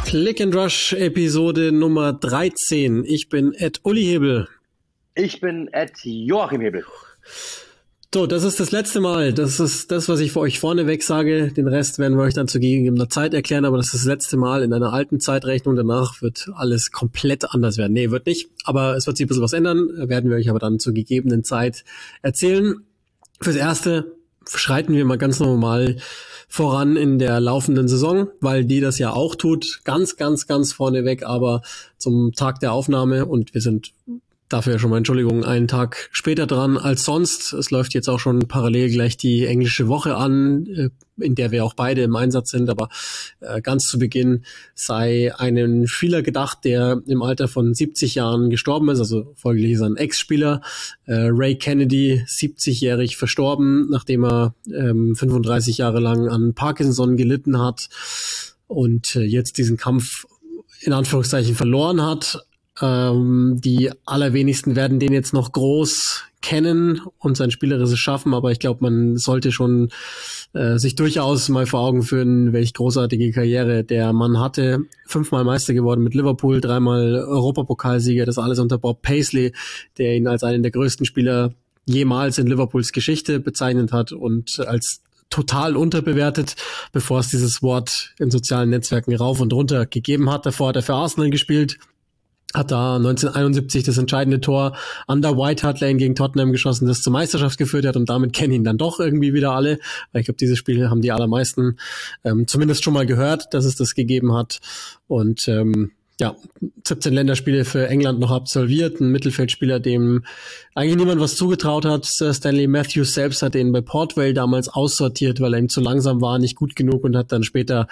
Click and Rush Episode Nummer 13. Ich bin Uli Hebel. Ich bin Joachim Hebel. So, das ist das letzte Mal. Das ist das, was ich für euch vorneweg sage. Den Rest werden wir euch dann zu gegebener Zeit erklären, aber das ist das letzte Mal in einer alten Zeitrechnung. Danach wird alles komplett anders werden. Nee, wird nicht. Aber es wird sich ein bisschen was ändern. Werden wir euch aber dann zur gegebenen Zeit erzählen. Fürs Erste schreiten wir mal ganz normal voran in der laufenden Saison, weil die das ja auch tut. Ganz vorneweg, aber zum Tag der Aufnahme, und wir sind dafür schon mal Entschuldigung, einen Tag später dran als sonst. Es läuft jetzt auch schon parallel gleich die englische Woche an, in der wir auch beide im Einsatz sind, aber ganz zu Beginn sei einem Spieler gedacht, der im Alter von 70 Jahren gestorben ist, also folglich ist er ein Ex-Spieler, Ray Kennedy, 70-jährig verstorben, nachdem er 35 Jahre lang an Parkinson gelitten hat und jetzt diesen Kampf in Anführungszeichen verloren hat. Die allerwenigsten werden den jetzt noch groß kennen und sein spielerisches Schaffen, aber ich glaube, man sollte schon sich durchaus mal vor Augen führen, welche großartige Karriere der Mann hatte. 5-mal Meister geworden mit Liverpool, 3-mal Europapokalsieger, das alles unter Bob Paisley, der ihn als einen der größten Spieler jemals in Liverpools Geschichte bezeichnet hat und als total unterbewertet, bevor es dieses Wort in sozialen Netzwerken rauf und runter gegeben hat. Davor hat er für Arsenal gespielt, hat da 1971 das entscheidende Tor an der White Hart Lane gegen Tottenham geschossen, das zur Meisterschaft geführt hat, und damit kennen ihn dann doch irgendwie wieder alle, weil ich glaube, dieses Spiel haben die allermeisten zumindest schon mal gehört, dass es das gegeben hat. Und 17 Länderspiele für England noch absolviert, ein Mittelfeldspieler, dem eigentlich niemand was zugetraut hat. Sir Stanley Matthews selbst hat ihn bei Port Vale damals aussortiert, weil er ihm zu langsam war, nicht gut genug, und hat dann später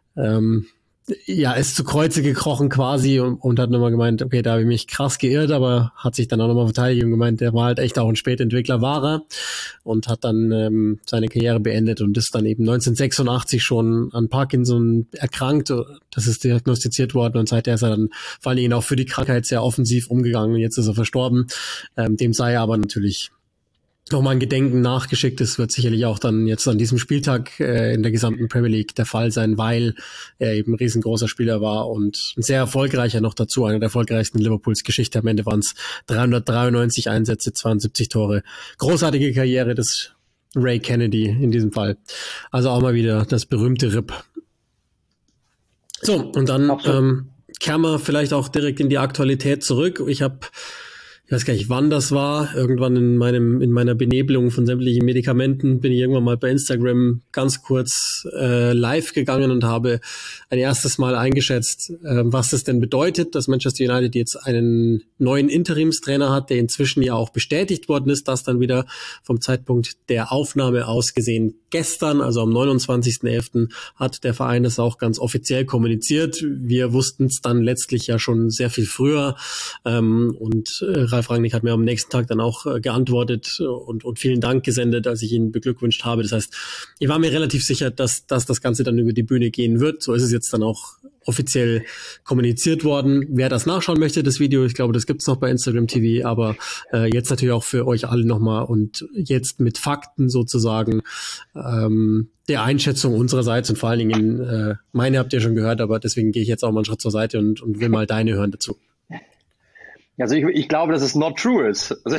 ist zu Kreuze gekrochen quasi und hat nochmal gemeint, okay, da habe ich mich krass geirrt, aber hat sich dann auch nochmal verteidigt und gemeint, der war halt echt auch ein Spätentwickler, war er, und hat dann seine Karriere beendet und ist dann eben 1986 schon an Parkinson erkrankt. Das ist diagnostiziert worden und seither ist er dann vor allen Dingen auch für die Krankheit sehr offensiv umgegangen. Jetzt ist er verstorben. Dem sei aber natürlich nochmal ein Gedenken nachgeschickt. Es wird sicherlich auch dann jetzt an diesem Spieltag in der gesamten Premier League der Fall sein, weil er eben ein riesengroßer Spieler war und ein sehr erfolgreicher noch dazu, einer der erfolgreichsten in Liverpools Geschichte. Am Ende waren es 393 Einsätze, 72 Tore. Großartige Karriere des Ray Kennedy in diesem Fall. Also auch mal wieder das berühmte RIP. So, und dann kehren wir vielleicht auch direkt in die Aktualität zurück. Ich weiß gar nicht, wann das war. Irgendwann in meiner Benebelung von sämtlichen Medikamenten bin ich irgendwann mal bei Instagram ganz kurz live gegangen und habe ein erstes Mal eingeschätzt, was das denn bedeutet, dass Manchester United jetzt einen neuen Interimstrainer hat, der inzwischen ja auch bestätigt worden ist, das dann wieder vom Zeitpunkt der Aufnahme aus gesehen gestern, also am 29.11. hat der Verein das auch ganz offiziell kommuniziert. Wir wussten es dann letztlich ja schon sehr viel früher, und Ralf Rangnick hat mir am nächsten Tag dann auch geantwortet und vielen Dank gesendet, als ich ihn beglückwünscht habe. Das heißt, ich war mir relativ sicher, dass das Ganze dann über die Bühne gehen wird. So ist es jetzt dann auch offiziell kommuniziert worden. Wer das nachschauen möchte, das Video, ich glaube, das gibt's noch bei Instagram TV, aber jetzt natürlich auch für euch alle nochmal und jetzt mit Fakten sozusagen der Einschätzung unsererseits, und vor allen Dingen meine habt ihr schon gehört, aber deswegen gehe ich jetzt auch mal einen Schritt zur Seite und will mal deine hören dazu. Also ich glaube, dass es not true ist. Also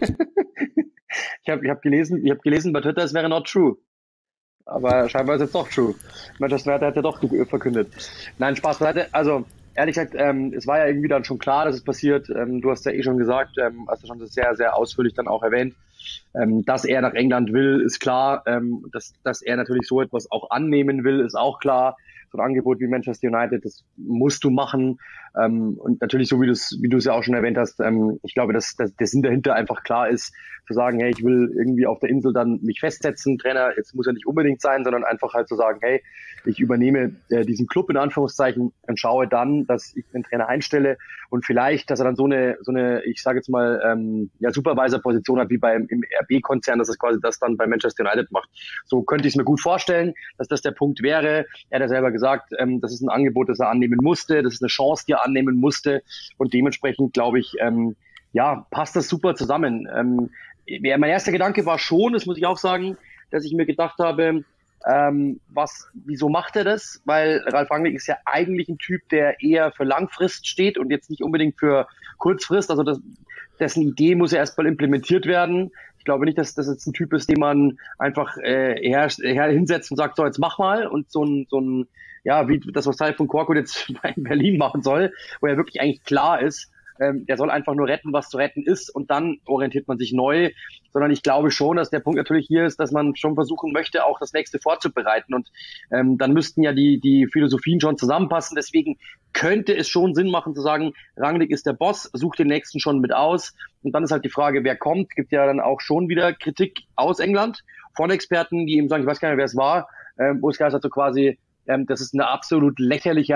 ich hab gelesen bei Twitter, es wäre not true. Aber scheinbar ist es doch true. Manchester United hat ja doch verkündet. Nein, Spaß beiseite. Also ehrlich gesagt, es war ja irgendwie dann schon klar, dass es passiert. Du hast ja schon gesagt, hast du schon sehr, sehr ausführlich dann auch erwähnt, dass er nach England will, ist klar. Dass er natürlich so etwas auch annehmen will, ist auch klar. So ein Angebot wie Manchester United, das musst du machen. Und natürlich, so wie du es ja auch schon erwähnt hast, ich glaube, dass der Sinn dahinter einfach klar ist, zu sagen, hey, ich will irgendwie auf der Insel dann mich festsetzen, Trainer, jetzt muss er nicht unbedingt sein, sondern einfach halt zu sagen, hey, ich übernehme diesen Club in Anführungszeichen und schaue dann, dass ich den Trainer einstelle und vielleicht, dass er dann so eine, ich sage jetzt mal, Supervisor-Position hat wie im RB-Konzern, dass es quasi das dann bei Manchester United macht. So könnte ich es mir gut vorstellen, dass das der Punkt wäre. Er hat ja selber gesagt, das ist ein Angebot, das er annehmen musste, das ist eine Chance, die er annehmen musste, und dementsprechend glaube ich, passt das super zusammen. Mein erster Gedanke war schon, das muss ich auch sagen, dass ich mir gedacht habe, Wieso macht er das? Weil Ralf Rangnick ist ja eigentlich ein Typ, der eher für Langfrist steht und jetzt nicht unbedingt für Kurzfrist. Also dessen Idee muss ja erstmal implementiert werden. Ich glaube nicht, dass das jetzt ein Typ ist, den man einfach hinsetzt und sagt, so, jetzt mach mal, und so ein ja, wie das, was Taifun Korkut jetzt in Berlin machen soll, wo ja wirklich eigentlich klar ist, der soll einfach nur retten, was zu retten ist, und dann orientiert man sich neu. Sondern ich glaube schon, dass der Punkt natürlich hier ist, dass man schon versuchen möchte, auch das nächste vorzubereiten. Und dann müssten ja die Philosophien schon zusammenpassen. Deswegen könnte es schon Sinn machen zu sagen, Rangnick ist der Boss, sucht den nächsten schon mit aus. Und dann ist halt die Frage, wer kommt. Es gibt ja dann auch schon wieder Kritik aus England von Experten, die eben sagen, ich weiß gar nicht, wer es war, wo es heißt halt so quasi, das ist eine absolut lächerliche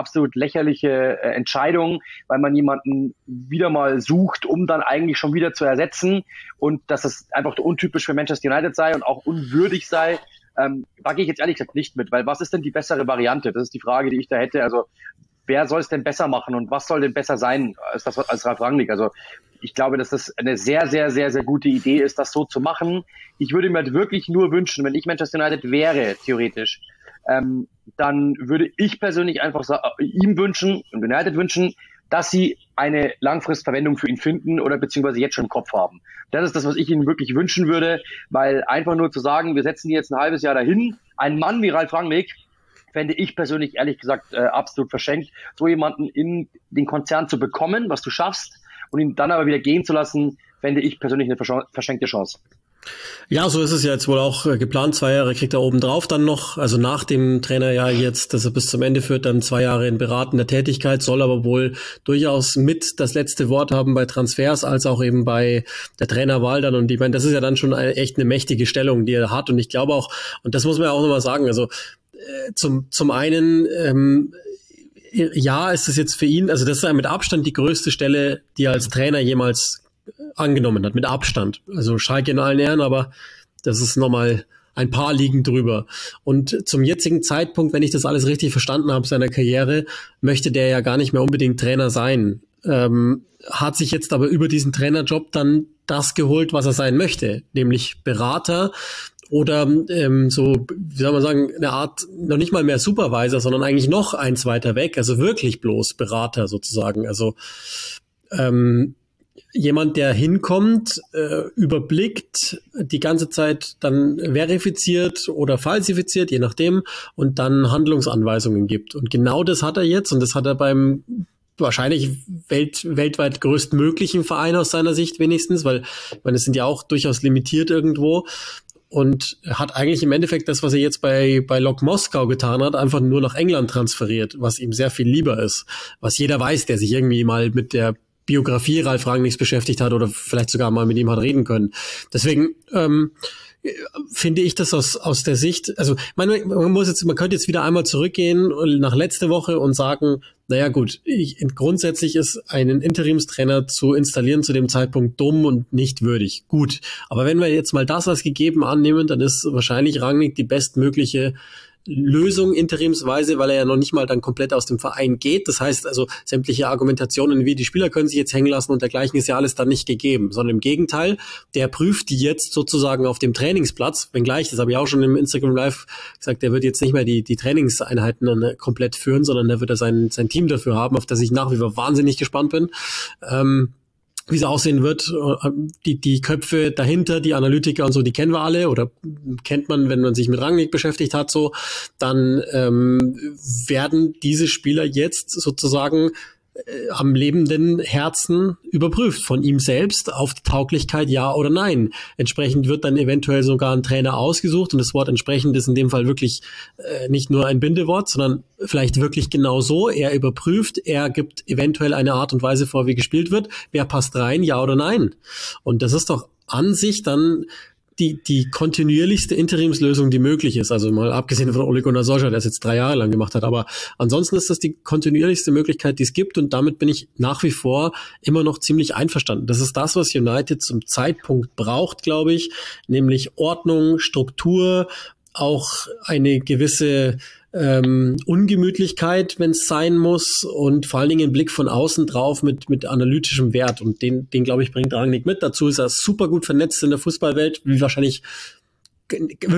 Entscheidung, weil man jemanden wieder mal sucht, um dann eigentlich schon wieder zu ersetzen, und dass es einfach untypisch für Manchester United sei und auch unwürdig sei. Da gehe ich jetzt ehrlich gesagt nicht mit, weil was ist denn die bessere Variante? Das ist die Frage, die ich da hätte. Also wer soll es denn besser machen und was soll denn besser sein als Ralf Rangnick? Also ich glaube, dass das eine sehr, sehr, sehr, sehr gute Idee ist, das so zu machen. Ich würde mir halt wirklich nur wünschen, wenn ich Manchester United wäre, theoretisch, dann würde ich persönlich einfach ihm wünschen und United wünschen, dass sie eine Langfristverwendung für ihn finden oder beziehungsweise jetzt schon im Kopf haben. Das ist das, was ich ihnen wirklich wünschen würde, weil einfach nur zu sagen, wir setzen die jetzt ein halbes Jahr dahin, ein Mann wie Ralf Rangnick, fände ich persönlich ehrlich gesagt absolut verschenkt, so jemanden in den Konzern zu bekommen, was du schaffst, und ihn dann aber wieder gehen zu lassen, fände ich persönlich eine verschenkte Chance. Ja, so ist es ja jetzt wohl auch geplant. 2 Jahre kriegt er obendrauf dann noch, also nach dem Trainerjahr jetzt, dass er bis zum Ende führt, dann 2 Jahre in beratender Tätigkeit, soll aber wohl durchaus mit das letzte Wort haben bei Transfers, als auch eben bei der Trainerwahl dann. Und ich meine, das ist ja dann schon echt eine mächtige Stellung, die er hat. Und ich glaube auch, und das muss man ja auch nochmal sagen, also zum einen, ja, ist es jetzt für ihn, also das ist ja mit Abstand die größte Stelle, die er als Trainer jemals angenommen hat, mit Abstand. Also Schalke in allen Ehren, aber das ist nochmal ein paar Ligen drüber. Und zum jetzigen Zeitpunkt, wenn ich das alles richtig verstanden habe, seiner Karriere, möchte der ja gar nicht mehr unbedingt Trainer sein. Hat sich jetzt aber über diesen Trainerjob dann das geholt, was er sein möchte, nämlich Berater oder so, wie soll man sagen, eine Art, noch nicht mal mehr Supervisor, sondern eigentlich noch eins weiter weg, also wirklich bloß Berater sozusagen. Also jemand, der hinkommt, überblickt, die ganze Zeit dann verifiziert oder falsifiziert, je nachdem, und dann Handlungsanweisungen gibt. Und genau das hat er jetzt, und das hat er beim wahrscheinlich weltweit größtmöglichen Verein aus seiner Sicht wenigstens, weil ich meine, es sind ja auch durchaus limitiert irgendwo, und hat eigentlich im Endeffekt das, was er jetzt bei Lok Moskau getan hat, einfach nur nach England transferiert, was ihm sehr viel lieber ist. Was jeder weiß, der sich irgendwie mal mit der Biografie Ralf Rangnicks beschäftigt hat oder vielleicht sogar mal mit ihm hat reden können. Deswegen finde ich das aus der Sicht, also man könnte jetzt wieder einmal zurückgehen nach letzte Woche und sagen, naja gut, grundsätzlich ist einen Interimstrainer zu installieren zu dem Zeitpunkt dumm und nicht würdig. Gut, aber wenn wir jetzt mal das als gegeben annehmen, dann ist wahrscheinlich Rangnick die bestmögliche Lösung interimsweise, weil er ja noch nicht mal dann komplett aus dem Verein geht. Das heißt also, sämtliche Argumentationen wie die Spieler können sich jetzt hängen lassen und dergleichen ist ja alles dann nicht gegeben, sondern im Gegenteil, der prüft die jetzt sozusagen auf dem Trainingsplatz, wenngleich, das habe ich auch schon im Instagram Live gesagt, der wird jetzt nicht mehr die Trainingseinheiten dann komplett führen, sondern der wird da sein Team dafür haben, auf das ich nach wie vor wahnsinnig gespannt bin. Wie es aussehen wird, die Köpfe dahinter, die Analytiker und so, die kennen wir alle oder kennt man, wenn man sich mit Rangnick beschäftigt hat, so, dann werden diese Spieler jetzt sozusagen am lebenden Herzen überprüft von ihm selbst auf die Tauglichkeit, ja oder nein. Entsprechend wird dann eventuell sogar ein Trainer ausgesucht, und das Wort entsprechend ist in dem Fall wirklich nicht nur ein Bindewort, sondern vielleicht wirklich genau so. Er überprüft, er gibt eventuell eine Art und Weise vor, wie gespielt wird. Wer passt rein, ja oder nein? Und das ist doch an sich dann die kontinuierlichste Interimslösung, die möglich ist. Also mal abgesehen von Ole Gunnar Solskjaer, der es jetzt 3 Jahre lang gemacht hat. Aber ansonsten ist das die kontinuierlichste Möglichkeit, die es gibt. Und damit bin ich nach wie vor immer noch ziemlich einverstanden. Das ist das, was United zum Zeitpunkt braucht, glaube ich. Nämlich Ordnung, Struktur, auch eine gewisse Ungemütlichkeit, wenn es sein muss, und vor allen Dingen einen Blick von außen drauf mit analytischem Wert, und den glaube ich, bringt Rangnick mit. Dazu ist er super gut vernetzt in der Fußballwelt, wie wahrscheinlich wirklich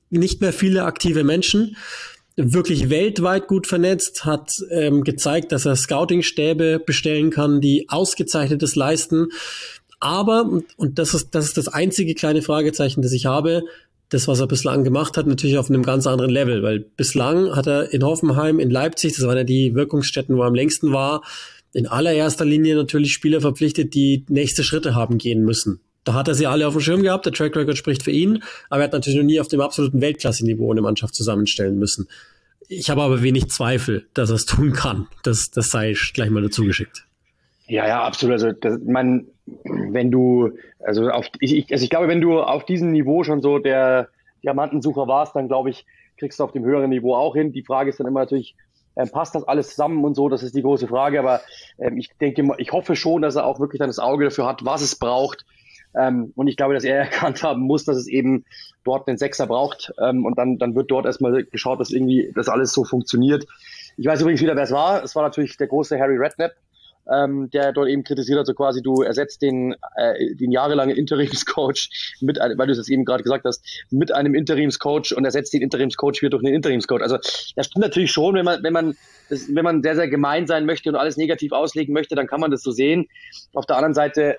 nicht mehr viele aktive Menschen, wirklich weltweit gut vernetzt, hat gezeigt, dass er Scouting-Stäbe bestellen kann, die Ausgezeichnetes leisten. Aber, und das ist das einzige kleine Fragezeichen, das ich habe, das, was er bislang gemacht hat, natürlich auf einem ganz anderen Level, weil bislang hat er in Hoffenheim, in Leipzig, das waren ja die Wirkungsstätten, wo er am längsten war, in allererster Linie natürlich Spieler verpflichtet, die nächste Schritte haben gehen müssen. Da hat er sie alle auf dem Schirm gehabt, der Track Record spricht für ihn, aber er hat natürlich noch nie auf dem absoluten Weltklasse-Niveau eine Mannschaft zusammenstellen müssen. Ich habe aber wenig Zweifel, dass er es tun kann. Das sei gleich mal dazu geschickt. Ja, absolut. Also, wenn du, ich glaube, wenn du auf diesem Niveau schon so der Diamantensucher warst, dann glaube ich, kriegst du auf dem höheren Niveau auch hin. Die Frage ist dann immer natürlich, passt das alles zusammen und so? Das ist die große Frage. Aber ich hoffe schon, dass er auch wirklich dann das Auge dafür hat, was es braucht. Und ich glaube, dass er erkannt haben muss, dass es eben dort einen Sechser braucht. Und dann wird dort erstmal geschaut, dass irgendwie das alles so funktioniert. Ich weiß übrigens wieder, wer es war. Es war natürlich der große Harry Redknapp, der dort eben kritisiert hat, so quasi, du ersetzt den jahrelangen Interimscoach weil du es jetzt eben gerade gesagt hast, mit einem Interimscoach und ersetzt den Interimscoach wieder durch einen Interimscoach. Also das stimmt natürlich schon, wenn man sehr, sehr gemein sein möchte und alles negativ auslegen möchte, dann kann man das so sehen. Auf der anderen Seite,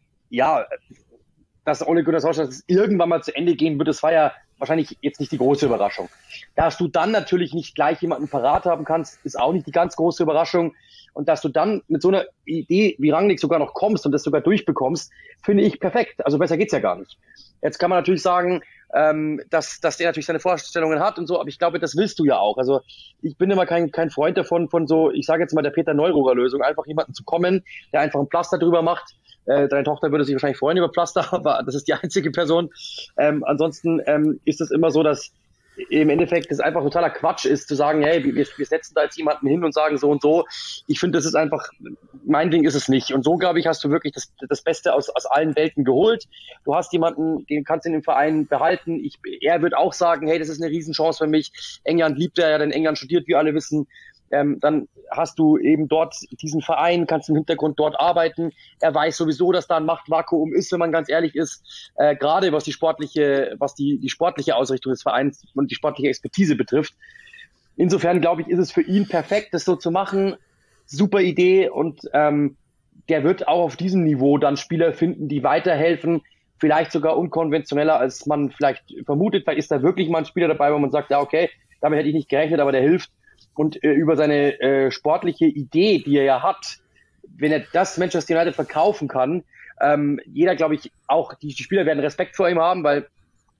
dass Ole Gunnar Solskjaer irgendwann mal zu Ende gehen wird, das war ja wahrscheinlich jetzt nicht die große Überraschung. Dass du dann natürlich nicht gleich jemanden parat haben kannst, ist auch nicht die ganz große Überraschung. Und dass du dann mit so einer Idee wie Rangnick sogar noch kommst und das sogar durchbekommst, finde ich perfekt. Also besser geht's ja gar nicht. Jetzt kann man natürlich sagen, dass der natürlich seine Vorstellungen hat und so, aber ich glaube, das willst du ja auch. Also ich bin immer kein Freund davon, von so, ich sage jetzt mal der Peter Neururer Lösung, einfach jemanden zu kommen, der einfach ein Pflaster drüber macht. Deine Tochter würde sich wahrscheinlich freuen über Pflaster, aber das ist die einzige Person. Ansonsten ist es immer so, dass im Endeffekt das einfach totaler Quatsch ist, zu sagen, hey, wir setzen da jetzt jemanden hin und sagen so und so. Ich finde, das ist einfach, mein Ding ist es nicht. Und so, glaube ich, hast du wirklich das Beste aus allen Welten geholt. Du hast jemanden, den kannst du in dem Verein behalten. Er wird auch sagen, hey, das ist eine Riesenchance für mich. England liebt er ja, denn England studiert, wie alle wissen. Dann hast du eben dort diesen Verein, kannst im Hintergrund dort arbeiten. Er weiß sowieso, dass da ein Machtvakuum ist, wenn man ganz ehrlich ist, gerade was die sportliche Ausrichtung des Vereins und die sportliche Expertise betrifft. Insofern, glaube ich, ist es für ihn perfekt, das so zu machen. Super Idee und der wird auch auf diesem Niveau dann Spieler finden, die weiterhelfen, vielleicht sogar unkonventioneller, als man vielleicht vermutet. Vielleicht ist da wirklich mal ein Spieler dabei, wo man sagt, ja okay, damit hätte ich nicht gerechnet, aber der hilft. Und über seine sportliche Idee, die er ja hat, wenn er das Manchester United verkaufen kann, jeder, glaube ich, auch die Spieler werden Respekt vor ihm haben, weil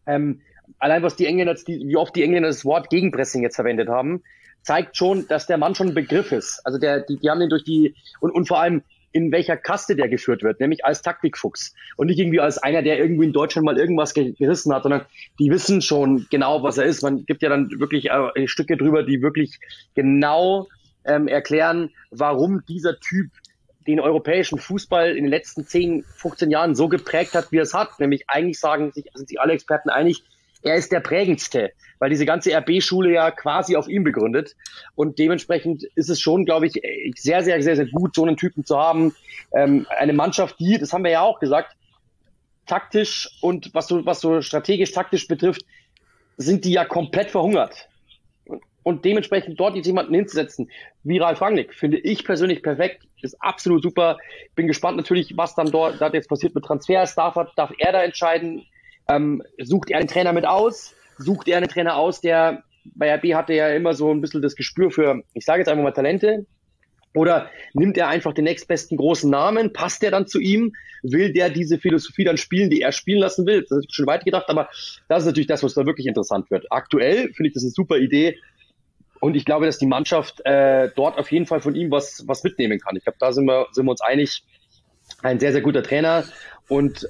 allein was wie oft die Engländer das Wort Gegenpressing jetzt verwendet haben, zeigt schon, dass der Mann schon ein Begriff ist. Also die haben den und vor allem in welcher Kaste der geführt wird, nämlich als Taktikfuchs und nicht irgendwie als einer, der irgendwie in Deutschland mal irgendwas gerissen hat, sondern die wissen schon genau, was er ist. Man gibt ja dann wirklich Stücke drüber, die wirklich genau erklären, warum dieser Typ den europäischen Fußball in den letzten 10, 15 Jahren so geprägt hat, wie er es hat. Nämlich eigentlich sind sich alle Experten einig, er ist der prägendste, weil diese ganze RB-Schule ja quasi auf ihm begründet. Und dementsprechend ist es schon, glaube ich, sehr, sehr, sehr, sehr gut, so einen Typen zu haben. Eine Mannschaft, das haben wir ja auch gesagt, taktisch und was so strategisch-taktisch betrifft, sind die ja komplett verhungert. Und dementsprechend dort jetzt jemanden hinzusetzen, wie Ralf Rangnick, finde ich persönlich perfekt, ist absolut super. Bin gespannt natürlich, was dann dort jetzt passiert mit Transfers. Darf er da entscheiden? Sucht er einen Trainer mit aus? Sucht er einen Trainer aus, der bei RB hatte ja immer so ein bisschen das Gespür für, ich sage jetzt einfach mal Talente? Oder nimmt er einfach den nächstbesten großen Namen? Passt der dann zu ihm? Will der diese Philosophie dann spielen, die er spielen lassen will? Das ist schon weit gedacht, aber das ist natürlich das, was da wirklich interessant wird. Aktuell finde ich das eine super Idee. Und ich glaube, dass die Mannschaft dort auf jeden Fall von ihm was mitnehmen kann. Ich glaube, da sind wir uns einig. Ein sehr, sehr guter Trainer. Und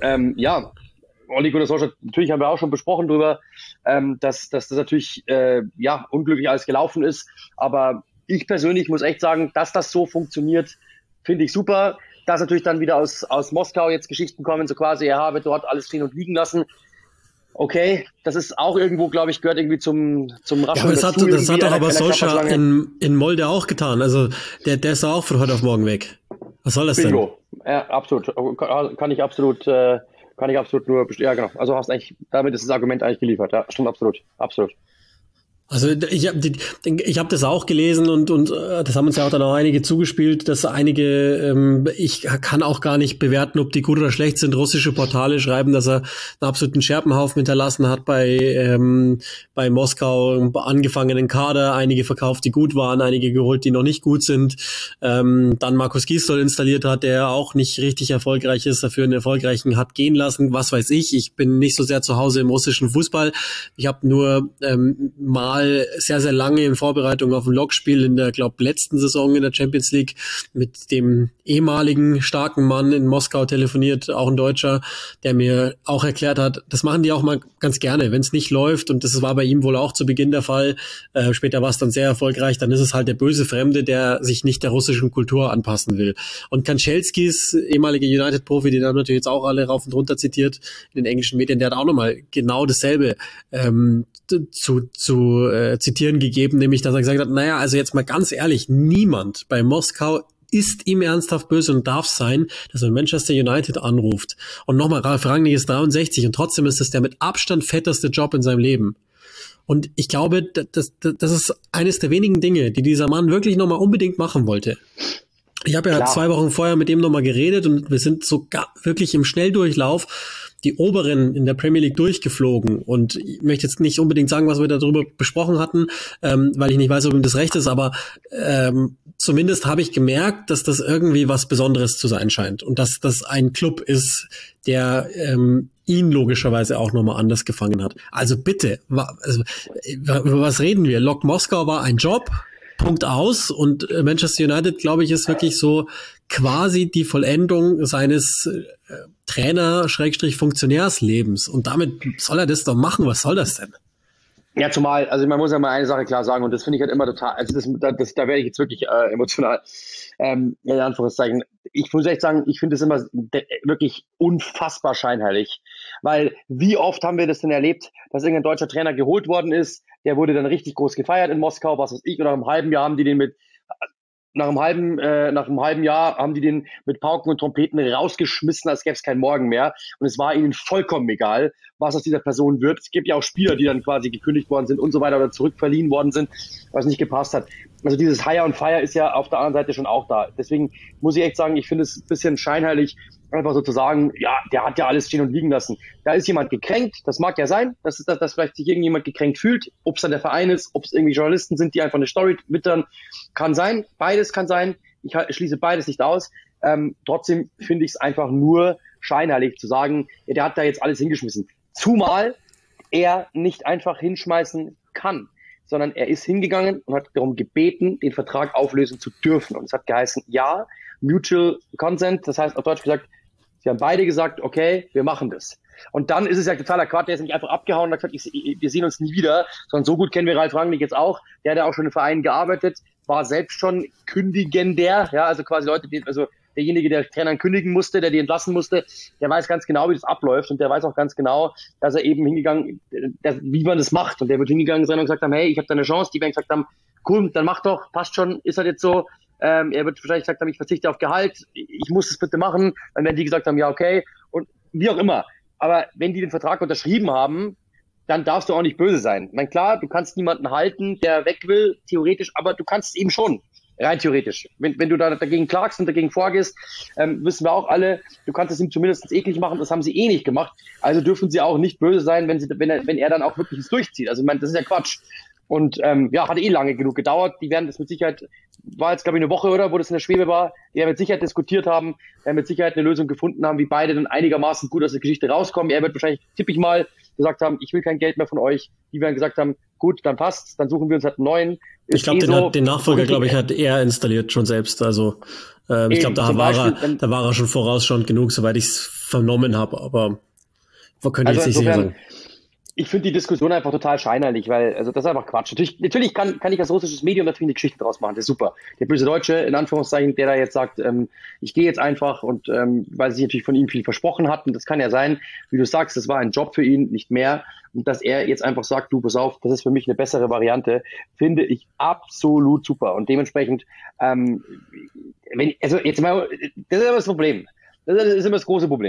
Ole Gunnar Solskjaer, natürlich haben wir auch schon besprochen darüber, dass das natürlich unglücklich alles gelaufen ist. Aber ich persönlich muss echt sagen, dass das so funktioniert, finde ich super. Dass natürlich dann wieder aus Moskau jetzt Geschichten kommen, so quasi, er habe dort alles stehen und liegen lassen. Okay, das ist auch irgendwo, glaube ich, gehört irgendwie zum Raschen. Ja, aber das hat doch aber Solskjaer in Molde auch getan. Also der ist auch von heute auf morgen weg. Was soll das Bingo. Denn? Ja, absolut. Kann ich absolut kann ich absolut nur, ja genau, also hast eigentlich, damit ist das Argument eigentlich geliefert, ja, stimmt absolut, absolut. Also ich hab das auch gelesen und das haben uns ja auch dann auch einige zugespielt, dass einige, ich kann auch gar nicht bewerten, ob die gut oder schlecht sind. Russische Portale schreiben, dass er einen absoluten Scherbenhaufen hinterlassen hat bei Moskau, angefangenen Kader, einige verkauft, die gut waren, einige geholt, die noch nicht gut sind. Dann Markus Gisdol installiert hat, der auch nicht richtig erfolgreich ist, dafür einen erfolgreichen hat gehen lassen. Was weiß ich, ich bin nicht so sehr zu Hause im russischen Fußball. Ich habe nur mal sehr, sehr lange in Vorbereitung auf ein Lokspiel in der, letzten Saison in der Champions League mit dem ehemaligen starken Mann in Moskau telefoniert, auch ein Deutscher, der mir auch erklärt hat, das machen die auch mal ganz gerne, wenn es nicht läuft, und das war bei ihm wohl auch zu Beginn der Fall, später war es dann sehr erfolgreich, dann ist es halt der böse Fremde, der sich nicht der russischen Kultur anpassen will. Und Kanchelskis, ehemaliger United-Profi, den haben natürlich jetzt auch alle rauf und runter zitiert in den englischen Medien, der hat auch nochmal genau dasselbe zu zitieren gegeben, nämlich, dass er gesagt hat, naja, also jetzt mal ganz ehrlich, niemand bei Moskau ist ihm ernsthaft böse und darf sein, dass er Manchester United anruft. Und nochmal, Ralf Rangnick ist 63 und trotzdem ist es der mit Abstand fetteste Job in seinem Leben. Und ich glaube, das ist eines der wenigen Dinge, die dieser Mann wirklich nochmal unbedingt machen wollte. Ich habe ja 2 Wochen vorher mit dem nochmal geredet und wir sind sogar wirklich im Schnelldurchlauf die Oberen in der Premier League durchgeflogen, und ich möchte jetzt nicht unbedingt sagen, was wir darüber besprochen hatten, weil ich nicht weiß, ob ihm das recht ist, aber zumindest habe ich gemerkt, dass das irgendwie was Besonderes zu sein scheint und dass das ein Club ist, der ihn logischerweise auch nochmal anders gefangen hat. Also bitte, über was reden wir? Lok Moskau war ein Job, Punkt aus, und Manchester United, glaube ich, ist wirklich so quasi die Vollendung seines Trainer-Funktionärslebens. Und damit soll er das doch machen. Was soll das denn? Ja, zumal, also man muss ja mal eine Sache klar sagen, und das finde ich halt immer total, also da werde ich jetzt wirklich emotional, in Anführungszeichen. Ich muss echt sagen, ich finde es immer wirklich unfassbar scheinheilig, weil wie oft haben wir das denn erlebt, dass irgendein deutscher Trainer geholt worden ist, der wurde dann richtig groß gefeiert in Moskau, was weiß ich, und nach einem halben Jahr haben die den nach einem halben Jahr haben die den mit Pauken und Trompeten rausgeschmissen, als gäbe es keinen Morgen mehr. Und es war ihnen vollkommen egal, was aus dieser Person wird. Es gibt ja auch Spieler, die dann quasi gekündigt worden sind und so weiter oder zurückverliehen worden sind, was nicht gepasst hat. Also dieses Hire und Fire ist ja auf der anderen Seite schon auch da. Deswegen muss ich echt sagen, ich finde es ein bisschen scheinheilig, einfach so zu sagen, ja, der hat ja alles stehen und liegen lassen. Da ist jemand gekränkt, das mag ja sein, dass vielleicht sich irgendjemand gekränkt fühlt, ob es dann der Verein ist, ob es irgendwie Journalisten sind, die einfach eine Story twittern, kann sein, beides kann sein, ich schließe beides nicht aus. Trotzdem finde ich es einfach nur scheinheilig zu sagen, ja, der hat da jetzt alles hingeschmissen. Zumal er nicht einfach hinschmeißen kann, sondern er ist hingegangen und hat darum gebeten, den Vertrag auflösen zu dürfen. Und es hat geheißen, ja, Mutual Consent, das heißt auf Deutsch gesagt, sie haben beide gesagt, okay, wir machen das. Und dann ist es ja totaler Quatsch, der ist nicht einfach abgehauen und hat gesagt, wir sehen uns nie wieder, sondern so gut kennen wir Ralf Rangnick jetzt auch, der hat ja auch schon im Verein gearbeitet, war selbst schon kündigender, ja, also quasi Leute, also derjenige, der Trainern kündigen musste, der die entlassen musste, der weiß ganz genau, wie das abläuft, und der weiß auch ganz genau, dass er eben hingegangen, wie man das macht, und der wird hingegangen sein und gesagt haben, hey, ich habe da eine Chance, die werden gesagt haben, cool, dann mach doch, passt schon, ist halt jetzt so. Er wird wahrscheinlich gesagt haben, ich verzichte auf Gehalt, ich muss es bitte machen. Dann werden die gesagt haben, ja, okay, und wie auch immer. Aber wenn die den Vertrag unterschrieben haben, dann darfst du auch nicht böse sein. Ich meine, klar, du kannst niemanden halten, der weg will, theoretisch, aber du kannst es eben schon, rein theoretisch. Wenn du da dagegen klagst und dagegen vorgehst, wissen wir auch alle, du kannst es ihm zumindest eklig machen, das haben sie eh nicht gemacht. Also dürfen sie auch nicht böse sein, wenn er dann auch wirklich es durchzieht. Also ich meine, das ist ja Quatsch. Und ja, hat eh lange genug gedauert. Die werden das mit Sicherheit, war jetzt glaube ich eine Woche, oder, wo das in der Schwebe war, die werden mit Sicherheit diskutiert haben, werden mit Sicherheit eine Lösung gefunden haben, wie beide dann einigermaßen gut aus der Geschichte rauskommen. Er wird wahrscheinlich, tippe ich mal, gesagt haben, ich will kein Geld mehr von euch. Die werden gesagt haben, gut, dann passt's, dann suchen wir uns halt einen neuen. Ich glaube, den Nachfolger, glaube ich, hat er installiert schon selbst. Also ich glaube, da war er schon vorausschauend genug, soweit ich es vernommen habe, aber könnte ich jetzt nicht sicher sagen. Ich finde die Diskussion einfach total scheinheilig, weil, also das ist einfach Quatsch. Natürlich kann ich als russisches Medium natürlich eine Geschichte draus machen, das ist super. Der böse Deutsche, in Anführungszeichen, der da jetzt sagt, ich gehe jetzt einfach, und weil sie sich natürlich von ihm viel versprochen hatten, das kann ja sein, wie du sagst, das war ein Job für ihn, nicht mehr. Und dass er jetzt einfach sagt, du, pass auf, das ist für mich eine bessere Variante, finde ich absolut super. Und dementsprechend, also jetzt mal, das ist immer das Problem. Das ist immer das große Problem.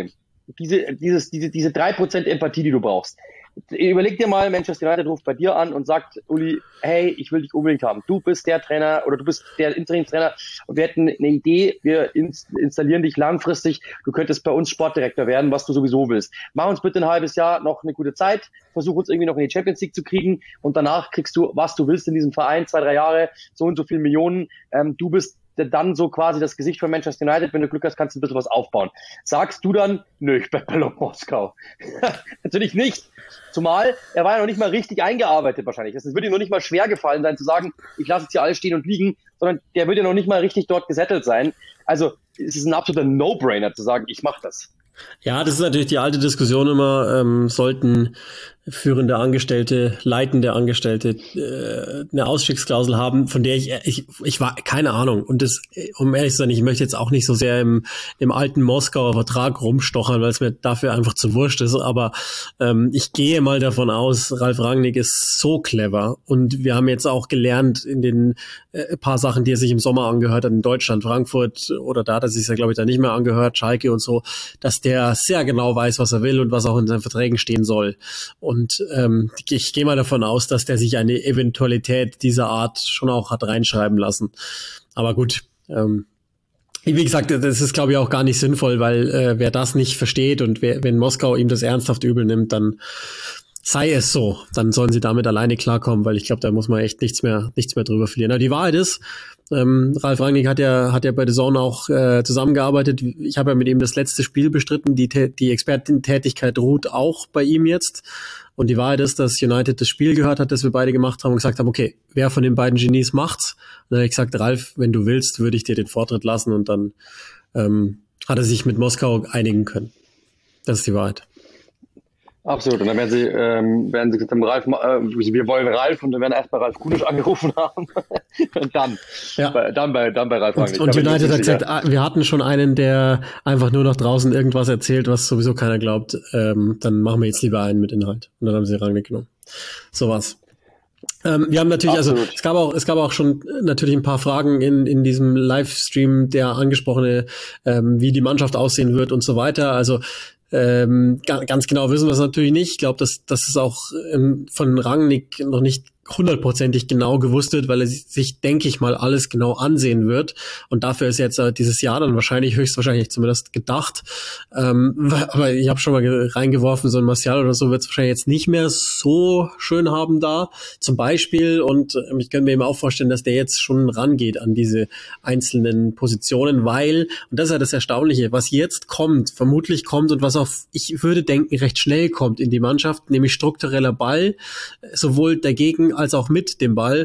diese 3% Empathie, die du brauchst. Überleg dir mal, Manchester United ruft bei dir an und sagt, Uli, hey, ich will dich unbedingt haben. Du bist der Trainer oder du bist der Interimstrainer und wir hätten eine Idee, wir installieren dich langfristig, du könntest bei uns Sportdirektor werden, was du sowieso willst. Mach uns bitte ein halbes Jahr noch eine gute Zeit, versuch uns irgendwie noch in die Champions League zu kriegen und danach kriegst du, was du willst in diesem Verein, 2-3 Jahre, so und so viele Millionen. Du bist dann so quasi das Gesicht von Manchester United, wenn du Glück hast, kannst du ein bisschen was aufbauen. Sagst du dann, nö, ich bleib bei Lok Moskau. Natürlich nicht. Zumal, er war ja noch nicht mal richtig eingearbeitet wahrscheinlich. Es wird ihm noch nicht mal schwer gefallen sein zu sagen, ich lasse jetzt hier alles stehen und liegen, sondern der wird ja noch nicht mal richtig dort gesettelt sein. Also es ist ein absoluter No-Brainer zu sagen, ich mache das. Ja, das ist natürlich die alte Diskussion immer, sollten führende Angestellte, leitende Angestellte eine Ausstiegsklausel haben, von der ich war, keine Ahnung. Und das, um ehrlich zu sein, ich möchte jetzt auch nicht so sehr im alten Moskauer Vertrag rumstochern, weil es mir dafür einfach zu wurscht ist. Aber ich gehe mal davon aus, Ralf Rangnick ist so clever. Und wir haben jetzt auch gelernt in den paar Sachen, die er sich im Sommer angehört hat, in Deutschland, Frankfurt oder da hat er sich ja, glaube ich, da nicht mehr angehört, Schalke und so, dass der sehr genau weiß, was er will und was auch in seinen Verträgen stehen soll. Und ich gehe mal davon aus, dass der sich eine Eventualität dieser Art schon auch hat reinschreiben lassen. Aber gut, wie gesagt, das ist, glaube ich, auch gar nicht sinnvoll, weil wer das nicht versteht und wenn Moskau ihm das ernsthaft übel nimmt, dann sei es so. Dann sollen sie damit alleine klarkommen, weil ich glaube, da muss man echt nichts mehr drüber verlieren. Aber die Wahrheit ist, Ralf Rangnick hat ja bei The Zone auch zusammengearbeitet. Ich habe ja mit ihm das letzte Spiel bestritten. Die Expertentätigkeit ruht auch bei ihm jetzt. Und die Wahrheit ist, dass United das Spiel gehört hat, das wir beide gemacht haben und gesagt haben, okay, wer von den beiden Genies macht's? Und dann habe ich gesagt, Ralf, wenn du willst, würde ich dir den Vortritt lassen. Und dann hat er sich mit Moskau einigen können. Das ist die Wahrheit. Absolut. Und dann werden sie gesagt haben, Ralf, wir wollen Ralf, und dann werden erst bei Ralf Kunisch angerufen haben und dann bei Ralf Rangnick. Und United hat gesagt, wir hatten schon einen, der einfach nur nach draußen irgendwas erzählt, was sowieso keiner glaubt. Dann machen wir jetzt lieber einen mit Inhalt. Und dann haben sie Rangnick genommen. So war's. Wir haben natürlich, Absolut. Also es gab auch schon natürlich ein paar Fragen in diesem Livestream, der angesprochene, wie die Mannschaft aussehen wird und so weiter. Also ganz genau wissen wir es natürlich nicht. Ich glaube, dass es auch von Rangnick noch nicht 100%ig genau gewusst wird, weil er sich, denke ich mal, alles genau ansehen wird. Und dafür ist jetzt dieses Jahr dann höchstwahrscheinlich zumindest gedacht. Aber ich habe schon mal reingeworfen, so ein Martial oder so wird es wahrscheinlich jetzt nicht mehr so schön haben da. Zum Beispiel, und ich könnte mir eben auch vorstellen, dass der jetzt schon rangeht an diese einzelnen Positionen, weil, und das ist ja das Erstaunliche, was jetzt kommt, vermutlich kommt und was auch, ich würde denken, recht schnell kommt in die Mannschaft, nämlich struktureller Ball, sowohl dagegen als auch mit dem Ball,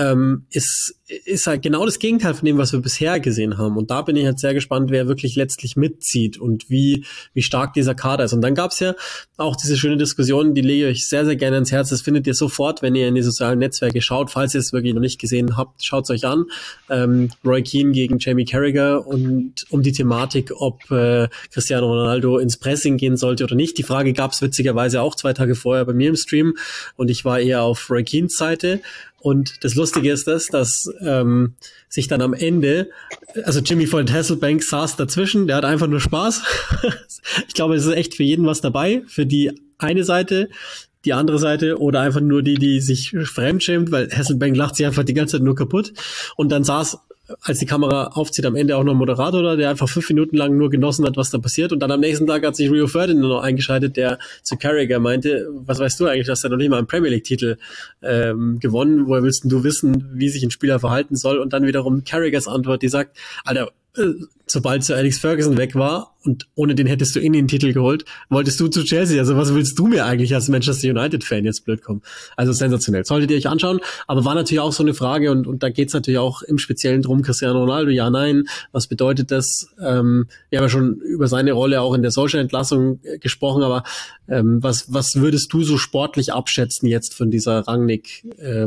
ist halt genau das Gegenteil von dem, was wir bisher gesehen haben. Und da bin ich halt sehr gespannt, wer wirklich letztlich mitzieht und wie stark dieser Kader ist. Und dann gab's ja auch diese schöne Diskussion, die lege ich euch sehr, sehr gerne ins Herz. Das findet ihr sofort, wenn ihr in die sozialen Netzwerke schaut. Falls ihr es wirklich noch nicht gesehen habt, schaut's euch an. Roy Keane gegen Jamie Carragher und um die Thematik, ob Cristiano Ronaldo ins Pressing gehen sollte oder nicht. Die Frage gab's witzigerweise auch 2 Tage vorher bei mir im Stream und ich war eher auf Roy Keanes Seite. Und das Lustige ist dass sich dann am Ende, also Jimmy von Hasselbank saß dazwischen, der hat einfach nur Spaß. Ich glaube, es ist echt für jeden was dabei, für die eine Seite, die andere Seite oder einfach nur die sich fremdschämt, weil Hasselbank lacht sich einfach die ganze Zeit nur kaputt. Und dann saß, als die Kamera aufzieht, am Ende auch noch ein Moderator da, der einfach 5 Minuten lang nur genossen hat, was da passiert. Und dann am nächsten Tag hat sich Rio Ferdinand noch eingeschaltet, der zu Carragher meinte, was weißt du eigentlich, dass er noch nicht mal einen Premier League-Titel gewonnen, woher willst denn du wissen, wie sich ein Spieler verhalten soll? Und dann wiederum Carraghers Antwort, die sagt, Alter, sobald Sir Alex Ferguson weg war und ohne den hättest du den Titel geholt, wolltest du zu Chelsea. Also was willst du mir eigentlich als Manchester United-Fan jetzt blöd kommen? Also sensationell. Solltet ihr euch anschauen. Aber war natürlich auch so eine Frage und da geht's natürlich auch im Speziellen drum, Cristiano Ronaldo, ja, nein. Was bedeutet das? Wir haben ja schon über seine Rolle auch in der Solskjaer-Entlassung gesprochen, aber was würdest du so sportlich abschätzen jetzt von dieser Rangnick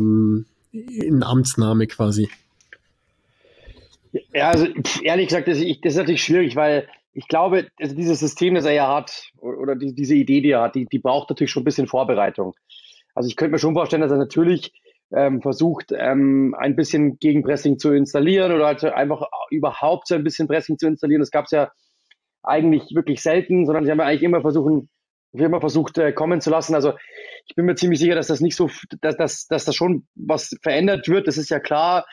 in Amtsnahme quasi? Ja, also ehrlich gesagt, das ist natürlich schwierig, weil ich glaube, also dieses System, das er ja hat, oder diese Idee, die er hat, die braucht natürlich schon ein bisschen Vorbereitung. Also ich könnte mir schon vorstellen, dass er natürlich versucht, ein bisschen Gegenpressing zu installieren oder halt einfach überhaupt so ein bisschen Pressing zu installieren. Das gab es ja eigentlich wirklich selten, sondern sie haben ja eigentlich immer versucht, kommen zu lassen. Also ich bin mir ziemlich sicher, dass das nicht so, dass da schon was verändert wird. Das ist ja klar.